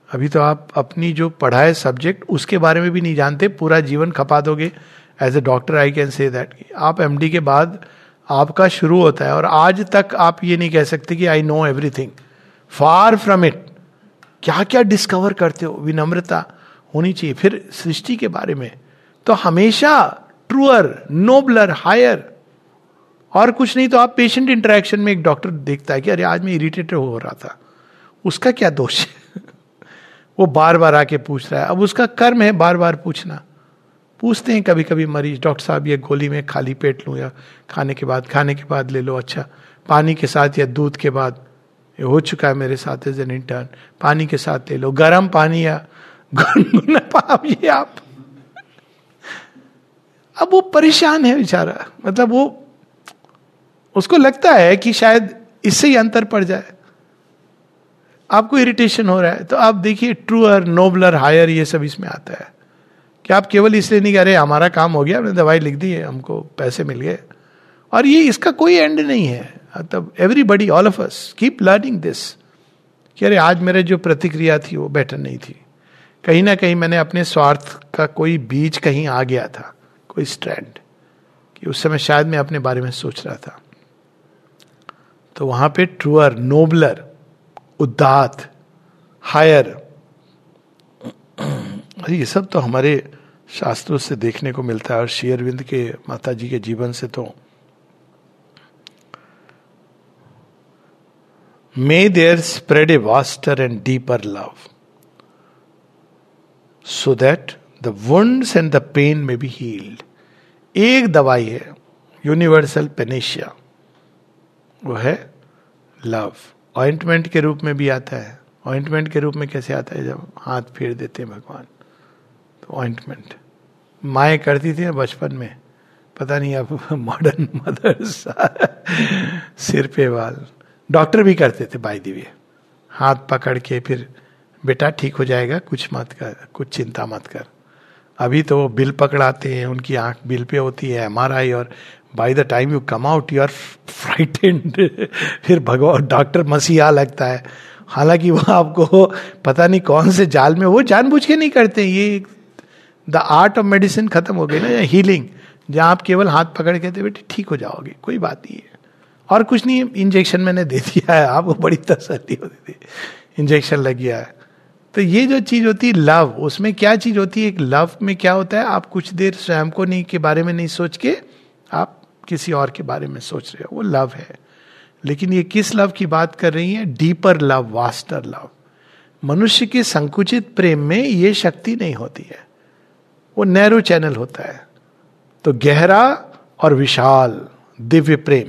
A: अभी तो आप अपनी जो पढ़ा है सब्जेक्ट उसके बारे में भी नहीं जानते, पूरा जीवन खपा दोगे. As a doctor I can say that आप एमडी के बाद आपका शुरू होता है, और आज तक आप ये नहीं कह सकते कि I know everything. Far from it. क्या क्या डिस्कवर करते हो, विनम्रता होनी चाहिए. फिर सृष्टि के बारे में तो हमेशा ट्रूअर, नोबलर, हायर. और कुछ नहीं तो आप पेशेंट इंटरेक्शन में एक डॉक्टर देखता है कि अरे आज मैं इरिटेटेड हो रहा था, उसका क्या दोष है? वो बार बार आके पूछ रहा है. अब उसका कर्म है बार बार पूछना. पूछते हैं कभी कभी मरीज, डॉक्टर साहब ये गोली में खाली पेट लूं या खाने के बाद? खाने के बाद ले लो. अच्छा, पानी के साथ या दूध के बाद? ये हो चुका है मेरे साथ एज एन इंटर्न. पानी के साथ ले लो, गर्म पानी या गुनगुना पानी. ये आप अब वो परेशान है बेचारा, मतलब वो उसको लगता है कि शायद इससे ही अंतर पड़ जाए. आपको इरिटेशन हो रहा है तो आप देखिए ट्रूअर, नोबलर, हायर, ये सब इसमें आता है कि आप केवल इसलिए नहीं कह रहे हमारा काम हो गया, हमने दवाई लिख दी है, हमको पैसे मिल गए. और ये इसका कोई एंड नहीं है. मतलब everybody, all of us keep learning this कि अरे आज मेरे जो प्रतिक्रिया थी वो बेटर नहीं थी. कहीं ना कहीं मैंने अपने स्वार्थ का कोई बीज कहीं आ गया था, कोई स्ट्रैंड, कि उस समय शायद मैं अपने बारे में सोच रहा था. तो वहां पे ट्रूअर, नोबलर, उदात, हायर, ये सब तो हमारे शास्त्रों से देखने को मिलता है. और श्री अरविंद के, माता जी के जीवन से तो may there spread a vaster and deeper love so that the wounds and the pain may be healed. एक दवाई है, यूनिवर्सल पेनेशिया, वो है लव. ऑइंटमेंट के रूप में भी आता है. ऑइंटमेंट के रूप में कैसे आता है? जब हाथ फेर देते हैं भगवान, तो ऑइंटमेंट माएँ करती थी बचपन में, पता नहीं अब मॉडर्न मदर्स सिर पे बाल. डॉक्टर भी करते थे बाय द वे, हाथ पकड़ के फिर बेटा ठीक हो जाएगा, कुछ मत कर, कुछ चिंता मत कर. अभी तो बिल पकड़ाते हैं, उनकी आंख बिल पे होती है, एमआरआई, और by the time you come out you are frightened. फिर भगवान डॉक्टर मसीहा लगता है, हालांकि वो आपको पता नहीं कौन से जाल में, वो जानबूझ के नहीं करते. ये द आर्ट ऑफ मेडिसिन खत्म हो गई ना, या हीलिंग, जहाँ आप केवल हाथ पकड़ के बेटे ठीक हो जाओगे, कोई बात नहीं है, और कुछ नहीं, इंजेक्शन मैंने दे दिया है, आपको बड़ी तसल्ली होती थी, इंजेक्शन लग गया है. तो ये जो चीज होती है लव, उसमें क्या चीज होती है? एक लव में क्या होता है, आप कुछ देर स्वयं को नहीं के बारे में नहीं सोच के आप किसी और के बारे में सोच रहे हो, वो लव है. लेकिन ये किस लव की बात कर रही है? Deeper love, vaster love. मनुष्य के संकुचित प्रेम में ये शक्ति नहीं होती है, वो नैरो चैनल होता है. तो गहरा और विशाल दिव्य प्रेम.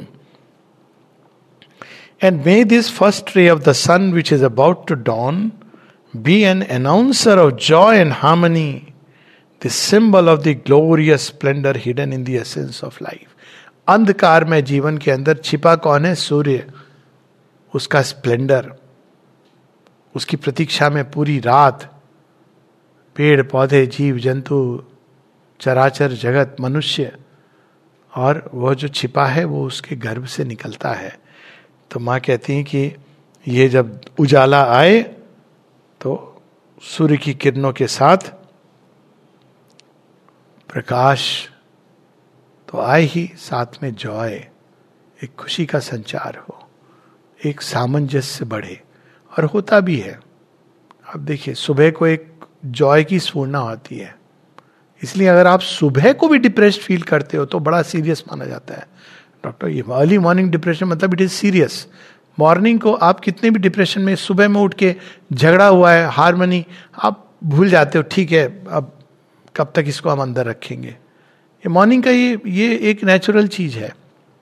A: And may this first ray of the sun which is about to dawn be an announcer of joy and harmony, the symbol of the glorious splendor hidden in the essence of life. अंधकार में जीवन के अंदर छिपा कौन है? सूर्य. उसका स्प्लेंडर, उसकी प्रतीक्षा में पूरी रात पेड़ पौधे, जीव जंतु, चराचर जगत, मनुष्य, और वह जो छिपा है वो उसके गर्भ से निकलता है. तो माँ कहती हैं कि ये जब उजाला आए तो सूर्य की किरणों के साथ प्रकाश तो आए ही, साथ में जॉय, एक खुशी का संचार हो, एक सामंजस्य बढ़े, और होता भी है. अब देखिए सुबह को एक जॉय की स्फूर्णा होती है, इसलिए अगर आप सुबह को भी डिप्रेस्ड फील करते हो तो बड़ा सीरियस माना जाता है. डॉक्टर ये अर्ली मॉर्निंग डिप्रेशन मतलब इट इज सीरियस. मॉर्निंग को आप कितने भी डिप्रेशन में, सुबह में उठ के झगड़ा हुआ है, हार्मनी, आप भूल जाते हो, ठीक है अब कब तक इसको हम अंदर रखेंगे. ये मॉर्निंग का ये ये एक नेचुरल चीज है.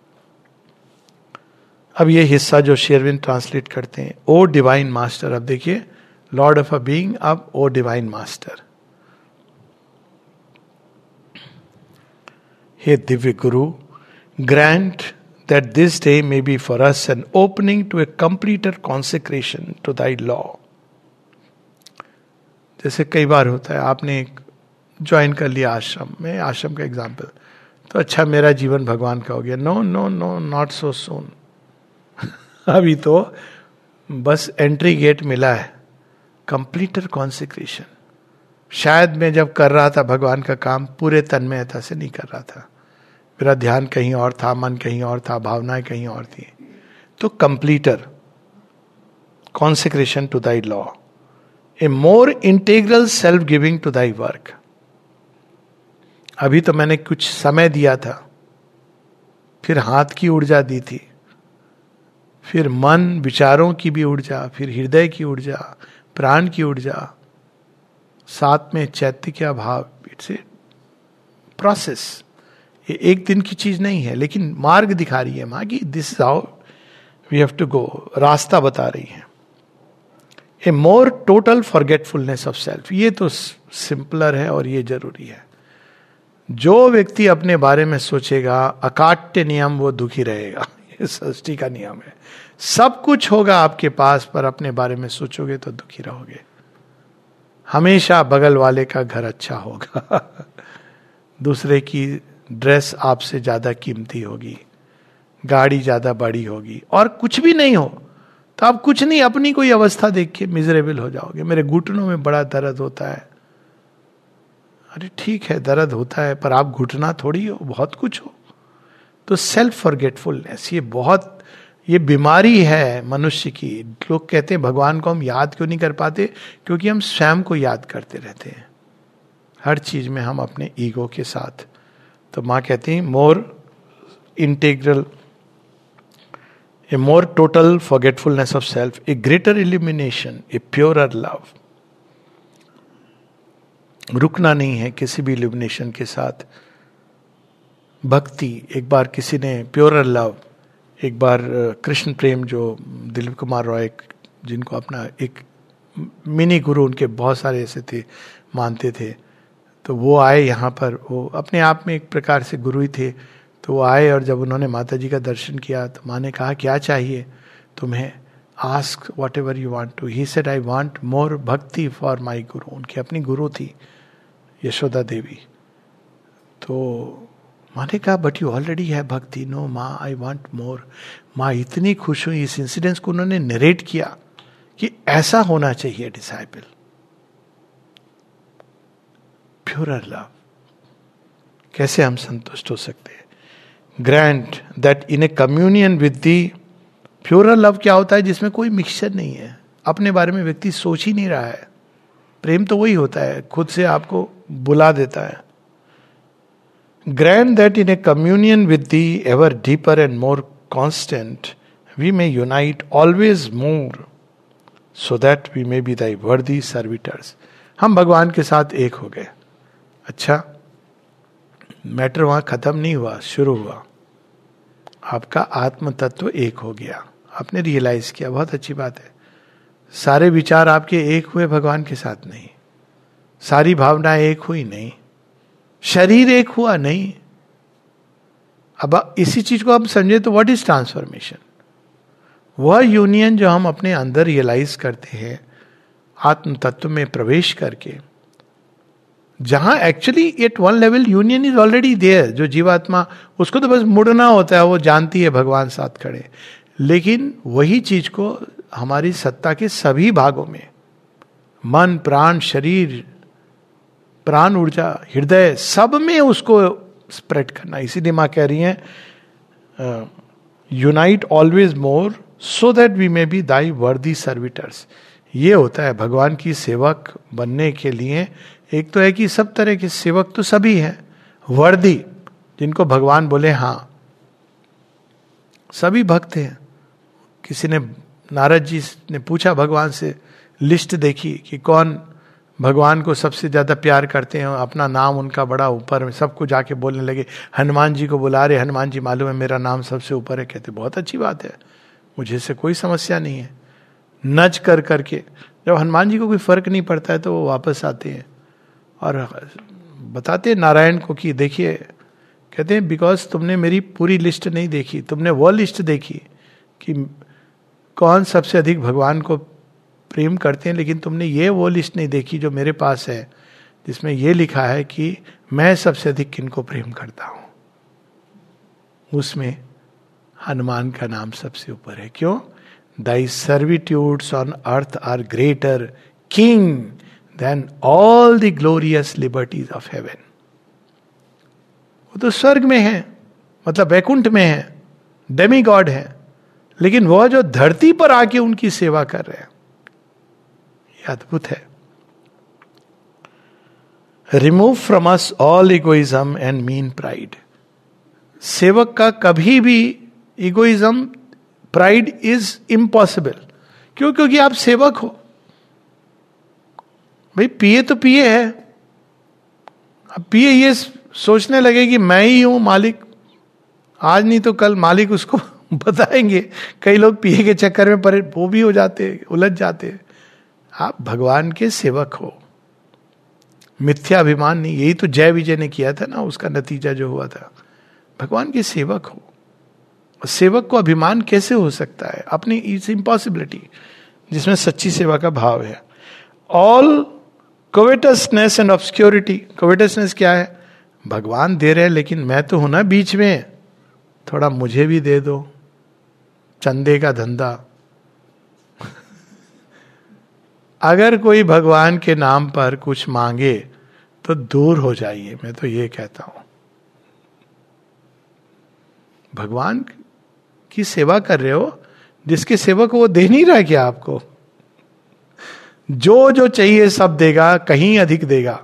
A: अब ये हिस्सा जो श्री अरविंद ट्रांसलेट करते हैं, ओ डिवाइन मास्टर. अब देखिए लॉर्ड ऑफ अ बीइंग, अब ओ डिवाइन मास्टर. हे दिव्य गुरु, grant that this day may be for us an opening to a completer consecration to thy law. जैसे कई बार होता है, आपने एक ज्वाइन कर लिया आश्रम में, आश्रम का एग्जाम्पल, तो अच्छा मेरा जीवन भगवान का हो गया. No no no, not so soon. अभी तो बस एंट्री गेट मिला है, कंप्लीटर कॉन्सेक्रेशन। शायद मैं जब कर रहा था भगवान का काम पूरे तन्मयता से नहीं कर रहा था, मेरा ध्यान कहीं और था, मन कहीं और था, भावनाएं कहीं और थी। तो completer consecration to thy law, a more integral self giving to thy work. अभी तो मैंने कुछ समय दिया था, फिर हाथ की ऊर्जा दी थी, फिर मन विचारों की भी ऊर्जा, फिर हृदय की ऊर्जा, प्राण की ऊर्जा, साथ में चैत्य का भाव। इट्स ए प्रोसेस, ये एक दिन की चीज नहीं है, लेकिन मार्ग दिखा रही है माँ कि this is how we have to go, रास्ता बता रही है। A more total forgetfulness of self, ये तो सिंपलर है और ये जरूरी है। जो व्यक्ति अपने बारे में सोचेगा अकाट्य नियम, वो दुखी रहेगा। ये सृष्टि का नियम है। सब कुछ होगा आपके पास, पर अपने बारे में सोचोगे तो दुखी रहोगे। हमेशा बगल वाले का घर अच्छा होगा दूसरे की ड्रेस आपसे ज्यादा कीमती होगी, गाड़ी ज्यादा बड़ी होगी, और कुछ भी नहीं हो तो आप कुछ नहीं, अपनी कोई अवस्था देख के मिजरेबल हो जाओगे। मेरे घुटनों में बड़ा दर्द होता है, अरे ठीक है दर्द होता है, पर आप घुटना थोड़ी हो, बहुत कुछ हो। तो सेल्फ फॉरगेटफुलनेस ये बहुत, ये बीमारी है मनुष्य की। लोग कहते हैं भगवान को हम याद क्यों नहीं कर पाते, क्योंकि हम स्वयं को याद करते रहते हैं हर चीज में, हम अपने ईगो के साथ। तो माँ कहती है more integral, a more total forgetfulness of self, a greater illumination, a purer love. रुकना नहीं है किसी भी इल्यूमिनेशन के साथ। भक्ति, एक बार किसी ने प्योरर लव, एक बार कृष्ण प्रेम, जो दिलीप कुमार रॉय जिनको अपना एक मिनी गुरु, उनके बहुत सारे ऐसे थे, मानते थे, तो वो आए यहाँ पर, वो अपने आप में एक प्रकार से गुरु ही थे। तो वो आए और जब उन्होंने माता जी का दर्शन किया तो माँ ने कहा क्या चाहिए तुम्हें, ask whatever you want to. He said I want more bhakti for माई गुरु। उनकी अपनी गुरु थी यशोदा देवी। तो माँ ने कहा बट यू ऑलरेडी है भक्ति। नो माँ, आई वांट मोर। माँ इतनी खुश हुई, इस इंसिडेंस को उन्होंने नरेट किया कि ऐसा होना चाहिए डिसाइपल, प्योरर लव। कैसे हम संतुष्ट हो सकते हैं? Grant that in a communion with the purer love क्या होता है, जिसमें कोई मिक्सचर नहीं है, अपने बारे में व्यक्ति सोच ही नहीं रहा है। प्रेम तो वही होता है, खुद से आपको बुला देता है। Grant that in a communion with the ever deeper and more constant we may unite always more, so that we may be thy worthy servitors. हम भगवान के साथ एक हो गए। अच्छा, मैटर वहां खत्म नहीं हुआ, शुरू हुआ। आपका आत्म तत्व एक हो गया, आपने रियलाइज किया, बहुत अच्छी बात है। सारे विचार आपके एक हुए, भगवान के साथ नहीं। सारी भावनाएं एक हुई, नहीं। शरीर एक हुआ, नहीं। अब इसी चीज को हम समझे तो व्हाट इज ट्रांसफॉर्मेशन? वह यूनियन जो हम अपने अंदर रियलाइज करते हैं आत्म तत्व में प्रवेश करके, जहां actually at one level union is already there. जो जीवात्मा, उसको तो बस मुड़ना होता है, वो जानती है भगवान साथ खड़े। लेकिन वही चीज को हमारी सत्ता के सभी भागों में, मन, प्राण, शरीर, प्राण ऊर्जा, हृदय, सब में उसको स्प्रेड करना। इसीलिए मां कह रही है unite always more so that we may be thy worthy servitors. ये होता है भगवान की सेवक बनने के लिए। एक तो है कि सब तरह के सेवक तो सभी हैं, वर्दी जिनको भगवान बोले हाँ, सभी भक्त हैं। किसी ने, नारद जी ने पूछा भगवान से, लिस्ट देखी कि कौन भगवान को सबसे ज्यादा प्यार करते हैं, अपना नाम उनका बड़ा ऊपर में, सबको जाके बोलने लगे। हनुमान जी को बुला रहे, हनुमान जी मालूम है मेरा नाम सबसे ऊपर है। कहते बहुत अच्छी बात है, मुझे से कोई समस्या नहीं है। नच कर करके, जब हनुमान जी को कोई फर्क नहीं पड़ता है तो वो वापस आते हैं और बताते हैं नारायण को कि देखिए, कहते हैं बिकॉज तुमने मेरी पूरी लिस्ट नहीं देखी, तुमने वो लिस्ट देखी कि कौन सबसे अधिक भगवान को प्रेम करते हैं, लेकिन तुमने ये वो लिस्ट नहीं देखी जो मेरे पास है, जिसमें ये लिखा है कि मैं सबसे अधिक किनको प्रेम करता हूं। उसमें हनुमान का नाम सबसे ऊपर है। क्यों? Thy servitudes on earth are greater king than all the glorious liberties of heaven. वो तो स्वर्ग में है, मतलब वैकुंठ में है, डेमी गॉड है, लेकिन वह जो धरती पर आके उनकी सेवा कर रहे हैं, ये अद्भुत है. Remove from us all egoism and mean pride. सेवक का कभी भी इगोइज्म, प्राइड इज इम्पॉसिबल. क्यों? क्योंकि आप सेवक हो. भाई पिए तो पिए है, अब पिए ये सोचने लगे कि मैं ही हूं मालिक, आज नहीं तो कल मालिक उसको बताएंगे. कई लोग पिए के चक्कर में पर वो भी हो जाते, उलझ जाते. आप भगवान के सेवक हो, मिथ्या अभिमान नहीं. यही तो जय विजय ने किया था ना, उसका नतीजा जो हुआ था. भगवान के सेवक हो. सेवक को अभिमान कैसे हो सकता है? अपनी इस इम्पॉसिबिलिटी जिसमें सच्ची सेवा का भाव है. All covetousness and obscurity. Covetousness क्या है? भगवान दे रहे लेकिन मैं तो हूं ना बीच में, थोड़ा मुझे भी दे दो. चंदे का धंधा. अगर कोई भगवान के नाम पर कुछ मांगे तो दूर हो जाइए, मैं तो ये कहता हूं. भगवान की सेवा कर रहे हो, जिसके सेवक को वो दे नहीं रहा क्या आपको? जो जो चाहिए सब देगा, कहीं अधिक देगा.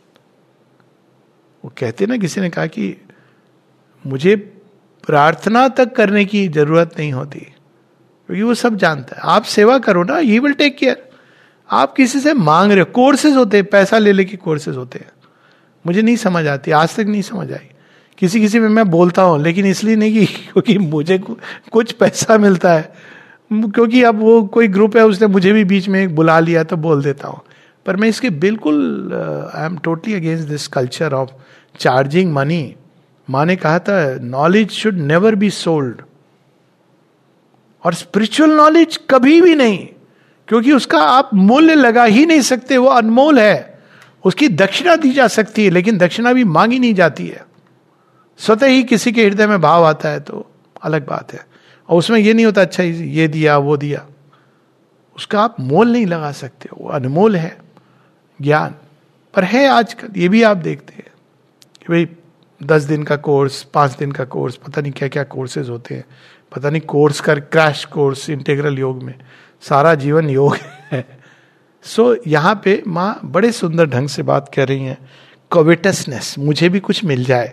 A: वो कहते ना, किसी ने कहा कि मुझे प्रार्थना तक करने की जरूरत नहीं होती, क्योंकि वो सब जानता है. आप सेवा करो ना, ही विल टेक केयर. आप किसी से मांग रहे हो, कोर्सेज होते हैं, पैसा ले लेके कोर्सेज होते हैं. मुझे नहीं समझ आती, आज तक नहीं समझ आई. किसी किसी में मैं बोलता हूं, लेकिन इसलिए नहीं कि क्योंकि मुझे कुछ पैसा मिलता है, क्योंकि अब वो कोई ग्रुप है, उसने मुझे भी बीच में बुला लिया तो बोल देता हूं. पर मैं इसके बिल्कुल, I am totally against this culture of charging money. माँ ने कहा था knowledge should never be sold, और स्पिरिचुअल नॉलेज कभी भी नहीं, क्योंकि उसका आप मूल्य लगा ही नहीं सकते. वो अनमोल है. उसकी दक्षिणा दी जा सकती है, लेकिन दक्षिणा भी मांगी नहीं जाती है. स्वतः ही किसी के हृदय में भाव आता है तो अलग बात है, और उसमें ये नहीं होता अच्छा ये दिया वो दिया. उसका आप मोल नहीं लगा सकते, वो अनमोल है ज्ञान. पर है आजकल ये भी आप देखते हैं कि भाई दस दिन का कोर्स, पांच दिन का कोर्स, पता नहीं क्या क्या कोर्सेज होते हैं. पता नहीं कोर्स का क्रैश कोर्स इंटेग्रल योग में, सारा जीवन योग है. सो so, यहाँ पे माँ बड़े सुंदर ढंग से बात कर रही हैं. कोवेटसनेस, मुझे भी कुछ मिल जाए,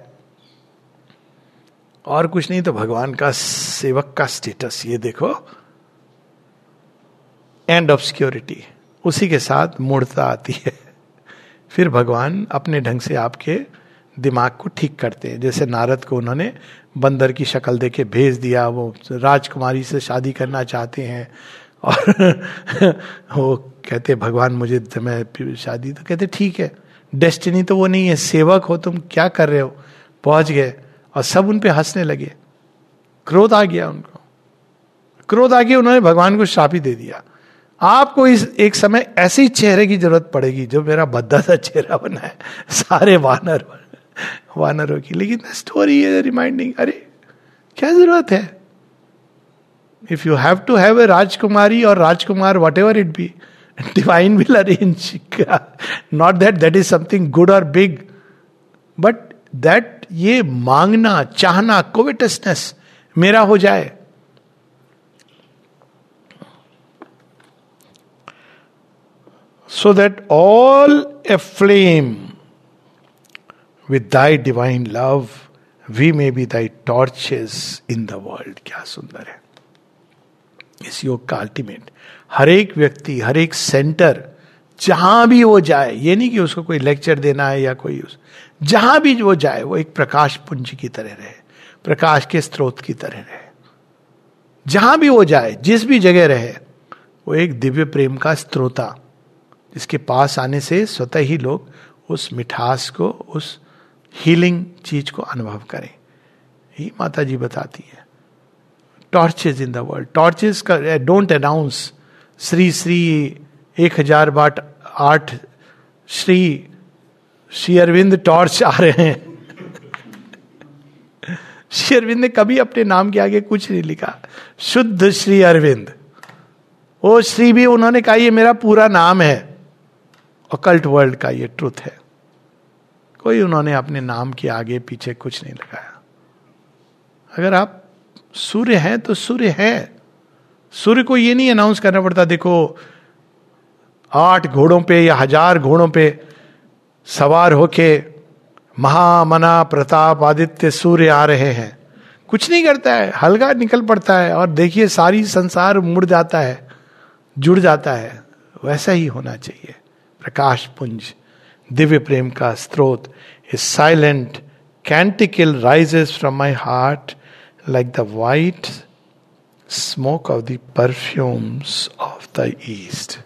A: और कुछ नहीं तो भगवान का सेवक का स्टेटस ये देखो. एंड ऑब्सक्योरिटी, उसी के साथ मूर्ता आती है. फिर भगवान अपने ढंग से आपके दिमाग को ठीक करते हैं. जैसे नारद को उन्होंने बंदर की शक्ल देके भेज दिया, वो राजकुमारी से शादी करना चाहते हैं, और वो कहते भगवान मुझे मैं शादी, तो कहते ठीक है, डेस्टिनी तो वो नहीं है, सेवक हो तुम, क्या कर रहे हो. पहुंच गए और सब उन पे हंसने लगे. क्रोध आ गया उनको. क्रोध आ गया, उन्होंने भगवान को श्राप ही दे दिया. आपको इस एक समय ऐसी चेहरे की जरूरत पड़ेगी जो मेरा भद्दा सा चेहरा बना है, सारे वानर वानरों की. लेकिन स्टोरी है रिमाइंडिंग, अरे क्या जरूरत है. If you have to have a राजकुमारी और राजकुमार, whatever it be, divine will arrange. Not that that is something good और बिग, बट दैट ये मांगना, चाहना, कोवेटसनेस मेरा हो जाए. So that all aflame with thy divine love, we may be thy torches in the world. क्या सुंदर है इस योग का अल्टीमेट. हर एक व्यक्ति, हर एक सेंटर, जहां भी वो जाए, ये नहीं कि उसको कोई लेक्चर देना है या कोई उस, जहां भी वो जाए वो एक प्रकाश पुंज की तरह रहे, प्रकाश के स्रोत की तरह रहे. जहां भी वो जाए, जिस भी जगह रहे, वो एक दिव्य प्रेम का स्रोता, जिसके पास आने से स्वतः ही लोग उस मिठास को, उस हीलिंग चीज को अनुभव करें. ही माता जी बताती है. Torches in the world. Torches का डोंट अनाउंस श्री श्री एक हजार बाट आठ श्री श्री अरविंद टॉर्च आ रहे हैं. श्री अरविंद ने कभी अपने नाम के आगे कुछ नहीं लिखा. शुद्ध श्री अरविंद. वो श्री भी उन्होंने कहा ये मेरा पूरा नाम है. ऑकल्ट वर्ल्ड का ये ट्रुथ है। कोई उन्होंने अपने नाम के आगे पीछे कुछ नहीं लगाया। अगर आप सूर्य हैं तो सूर्य है। सूर्य को ये नहीं अनाउंस करना पड़ता, देखो आठ घोड़ों पे या हजार घोड़ों पे सवार होके महामना प्रताप आदित्य सूर्य आ रहे हैं। कुछ नहीं करता है, हल्का निकल पड़ता है और देखिए सारी संसार मुड़ जाता है, जुड़ जाता है। वैसा ही होना चाहिए। प्रकाश पुंज, दिव्य प्रेम का स्रोत, a silent canticle rises from my heart like the white smoke of the perfumes of the East.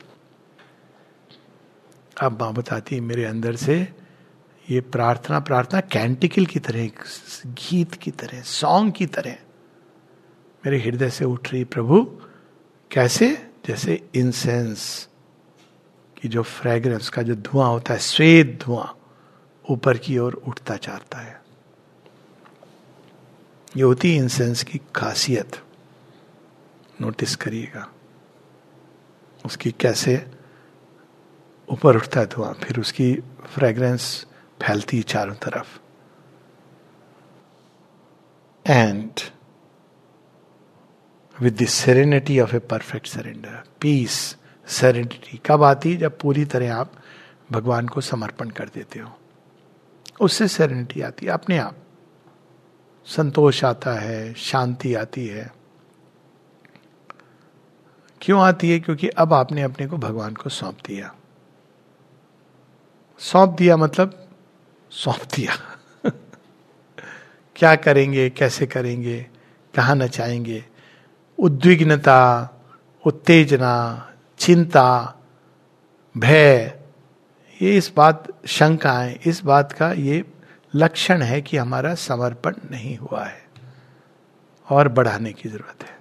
A: अब मां बताती है मेरे अंदर से ये प्रार्थना प्रार्थना कैंटिकल की तरह, गीत की तरह, सॉन्ग की तरह मेरे हृदय से उठ रही प्रभु। कैसे? जैसे इंसेंस की जो फ्रेग्रेंस का जो धुआं होता है, श्वेत धुआं ऊपर की ओर उठता जाता है। ये होती है इंसेंस की खासियत। नोटिस करिएगा उसकी कैसे ऊपर उठता है धुआं, फिर उसकी फ्रेग्रेंस फैलती चारों तरफ। And with the serenity of a perfect surrender, peace, serenity कब आती है? जब पूरी तरह आप भगवान को समर्पण कर देते हो, उससे सेरेनिटी आती है। अपने आप संतोष आता है, शांति आती है। क्यों आती है? क्योंकि अब आपने अपने को भगवान को सौंप दिया। सौंप दिया मतलब सौंप दिया। क्या करेंगे, कैसे करेंगे, कहाँ नचाएंगे, उद्विग्नता, उत्तेजना, चिंता, भय, ये इस बात, शंकाएं, इस बात का ये लक्षण है कि हमारा समर्पण नहीं हुआ है और बढ़ाने की जरूरत है।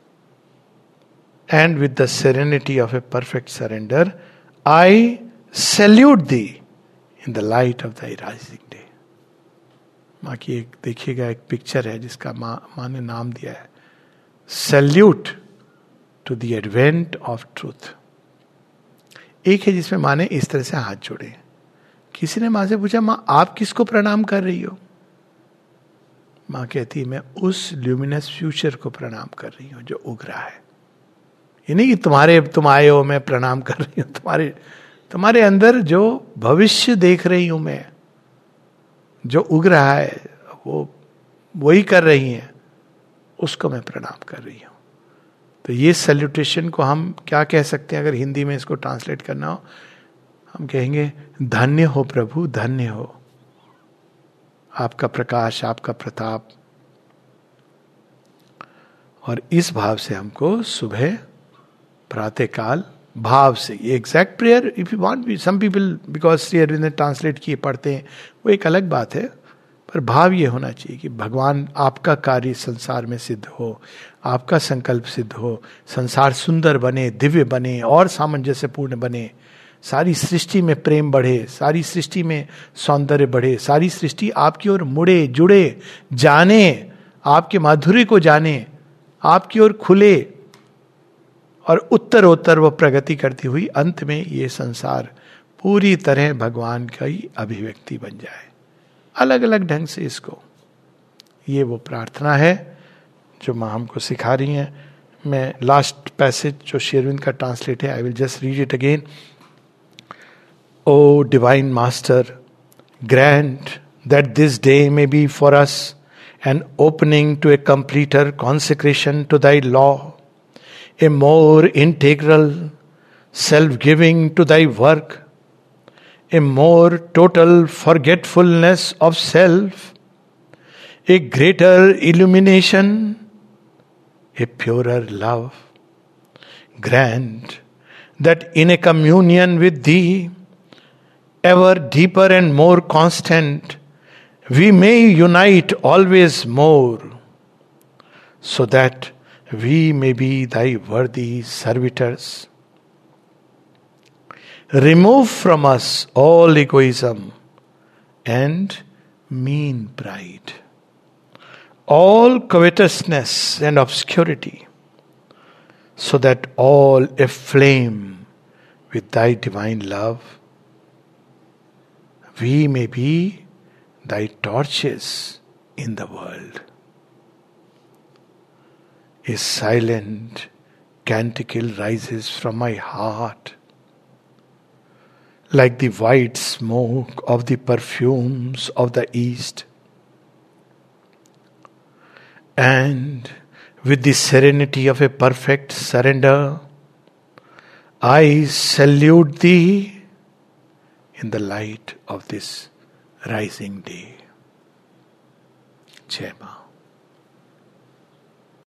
A: And with the serenity of a perfect surrender I salute thee in the light of the rising day. माँ की एक देखिएगा एक पिक्चर है जिसका माँ माँ ने नाम दिया है salute to the advent of truth. एक है जिसमें माँ ने इस तरह से हाथ जोड़े। किसी ने माँ से पूछा, माँ आप किसको प्रणाम कर रही हो? माँ कहती, मैं उस ल्यूमिनस फ्यूचर को प्रणाम कर रही हूं जो उग रहा है। ये नहीं कि तुम्हारे तुम आए हो मैं प्रणाम कर रही हूं, तुम्हारे तुम्हारे अंदर जो भविष्य देख रही हूं मैं, जो उग रहा है वो वही कर रही हैं, उसको मैं प्रणाम कर रही हूं। तो ये सैल्यूटेशन को हम क्या कह सकते हैं? अगर हिंदी में इसको ट्रांसलेट करना हो, हम कहेंगे धन्य हो प्रभु, धन्य हो, आपका प्रकाश, आपका प्रताप। और इस भाव से हमको सुबह प्रातः काल भाव से, ये exact prayer if you want, some people because Shri Aurobindo ने ट्रांसलेट किए पढ़ते हैं, वो एक अलग बात है, पर भाव ये होना चाहिए कि भगवान आपका कार्य संसार में सिद्ध हो, आपका संकल्प सिद्ध हो, संसार सुंदर बने, दिव्य बने और सामंजस्यपूर्ण बने, सारी सृष्टि में प्रेम बढ़े, सारी सृष्टि में सौंदर्य बढ़े, सारी सृष्टि आपकी ओर मुड़े, जुड़े, जाने, आपके माधुर्य को जाने, आपकी ओर खुले और उत्तरोत्तर वो प्रगति करती हुई अंत में ये संसार पूरी तरह भगवान का ही अभिव्यक्ति बन जाए, अलग अलग ढंग से इसको। ये वो प्रार्थना है जो माँ हमको सिखा रही हैं। मैं लास्ट पैसेज जो श्री अरविंद का ट्रांसलेट है, I will just read it again. O divine master, grant that this day may be for us an opening to a completer consecration to thy law, a more integral self-giving to thy work, a more total forgetfulness of self, a greater illumination, a purer love. Grant that in a communion with thee, ever deeper and more constant, we may unite always more, so that we may be thy worthy servitors. Remove from us all egoism and mean pride, all covetousness and obscurity, so that all aflame with thy divine love, we may be thy torches in the world. A silent canticle rises from my heart, like the white smoke of the perfumes of the East. And with the serenity of a perfect surrender, I salute thee in the light of this rising day. Jai Ma.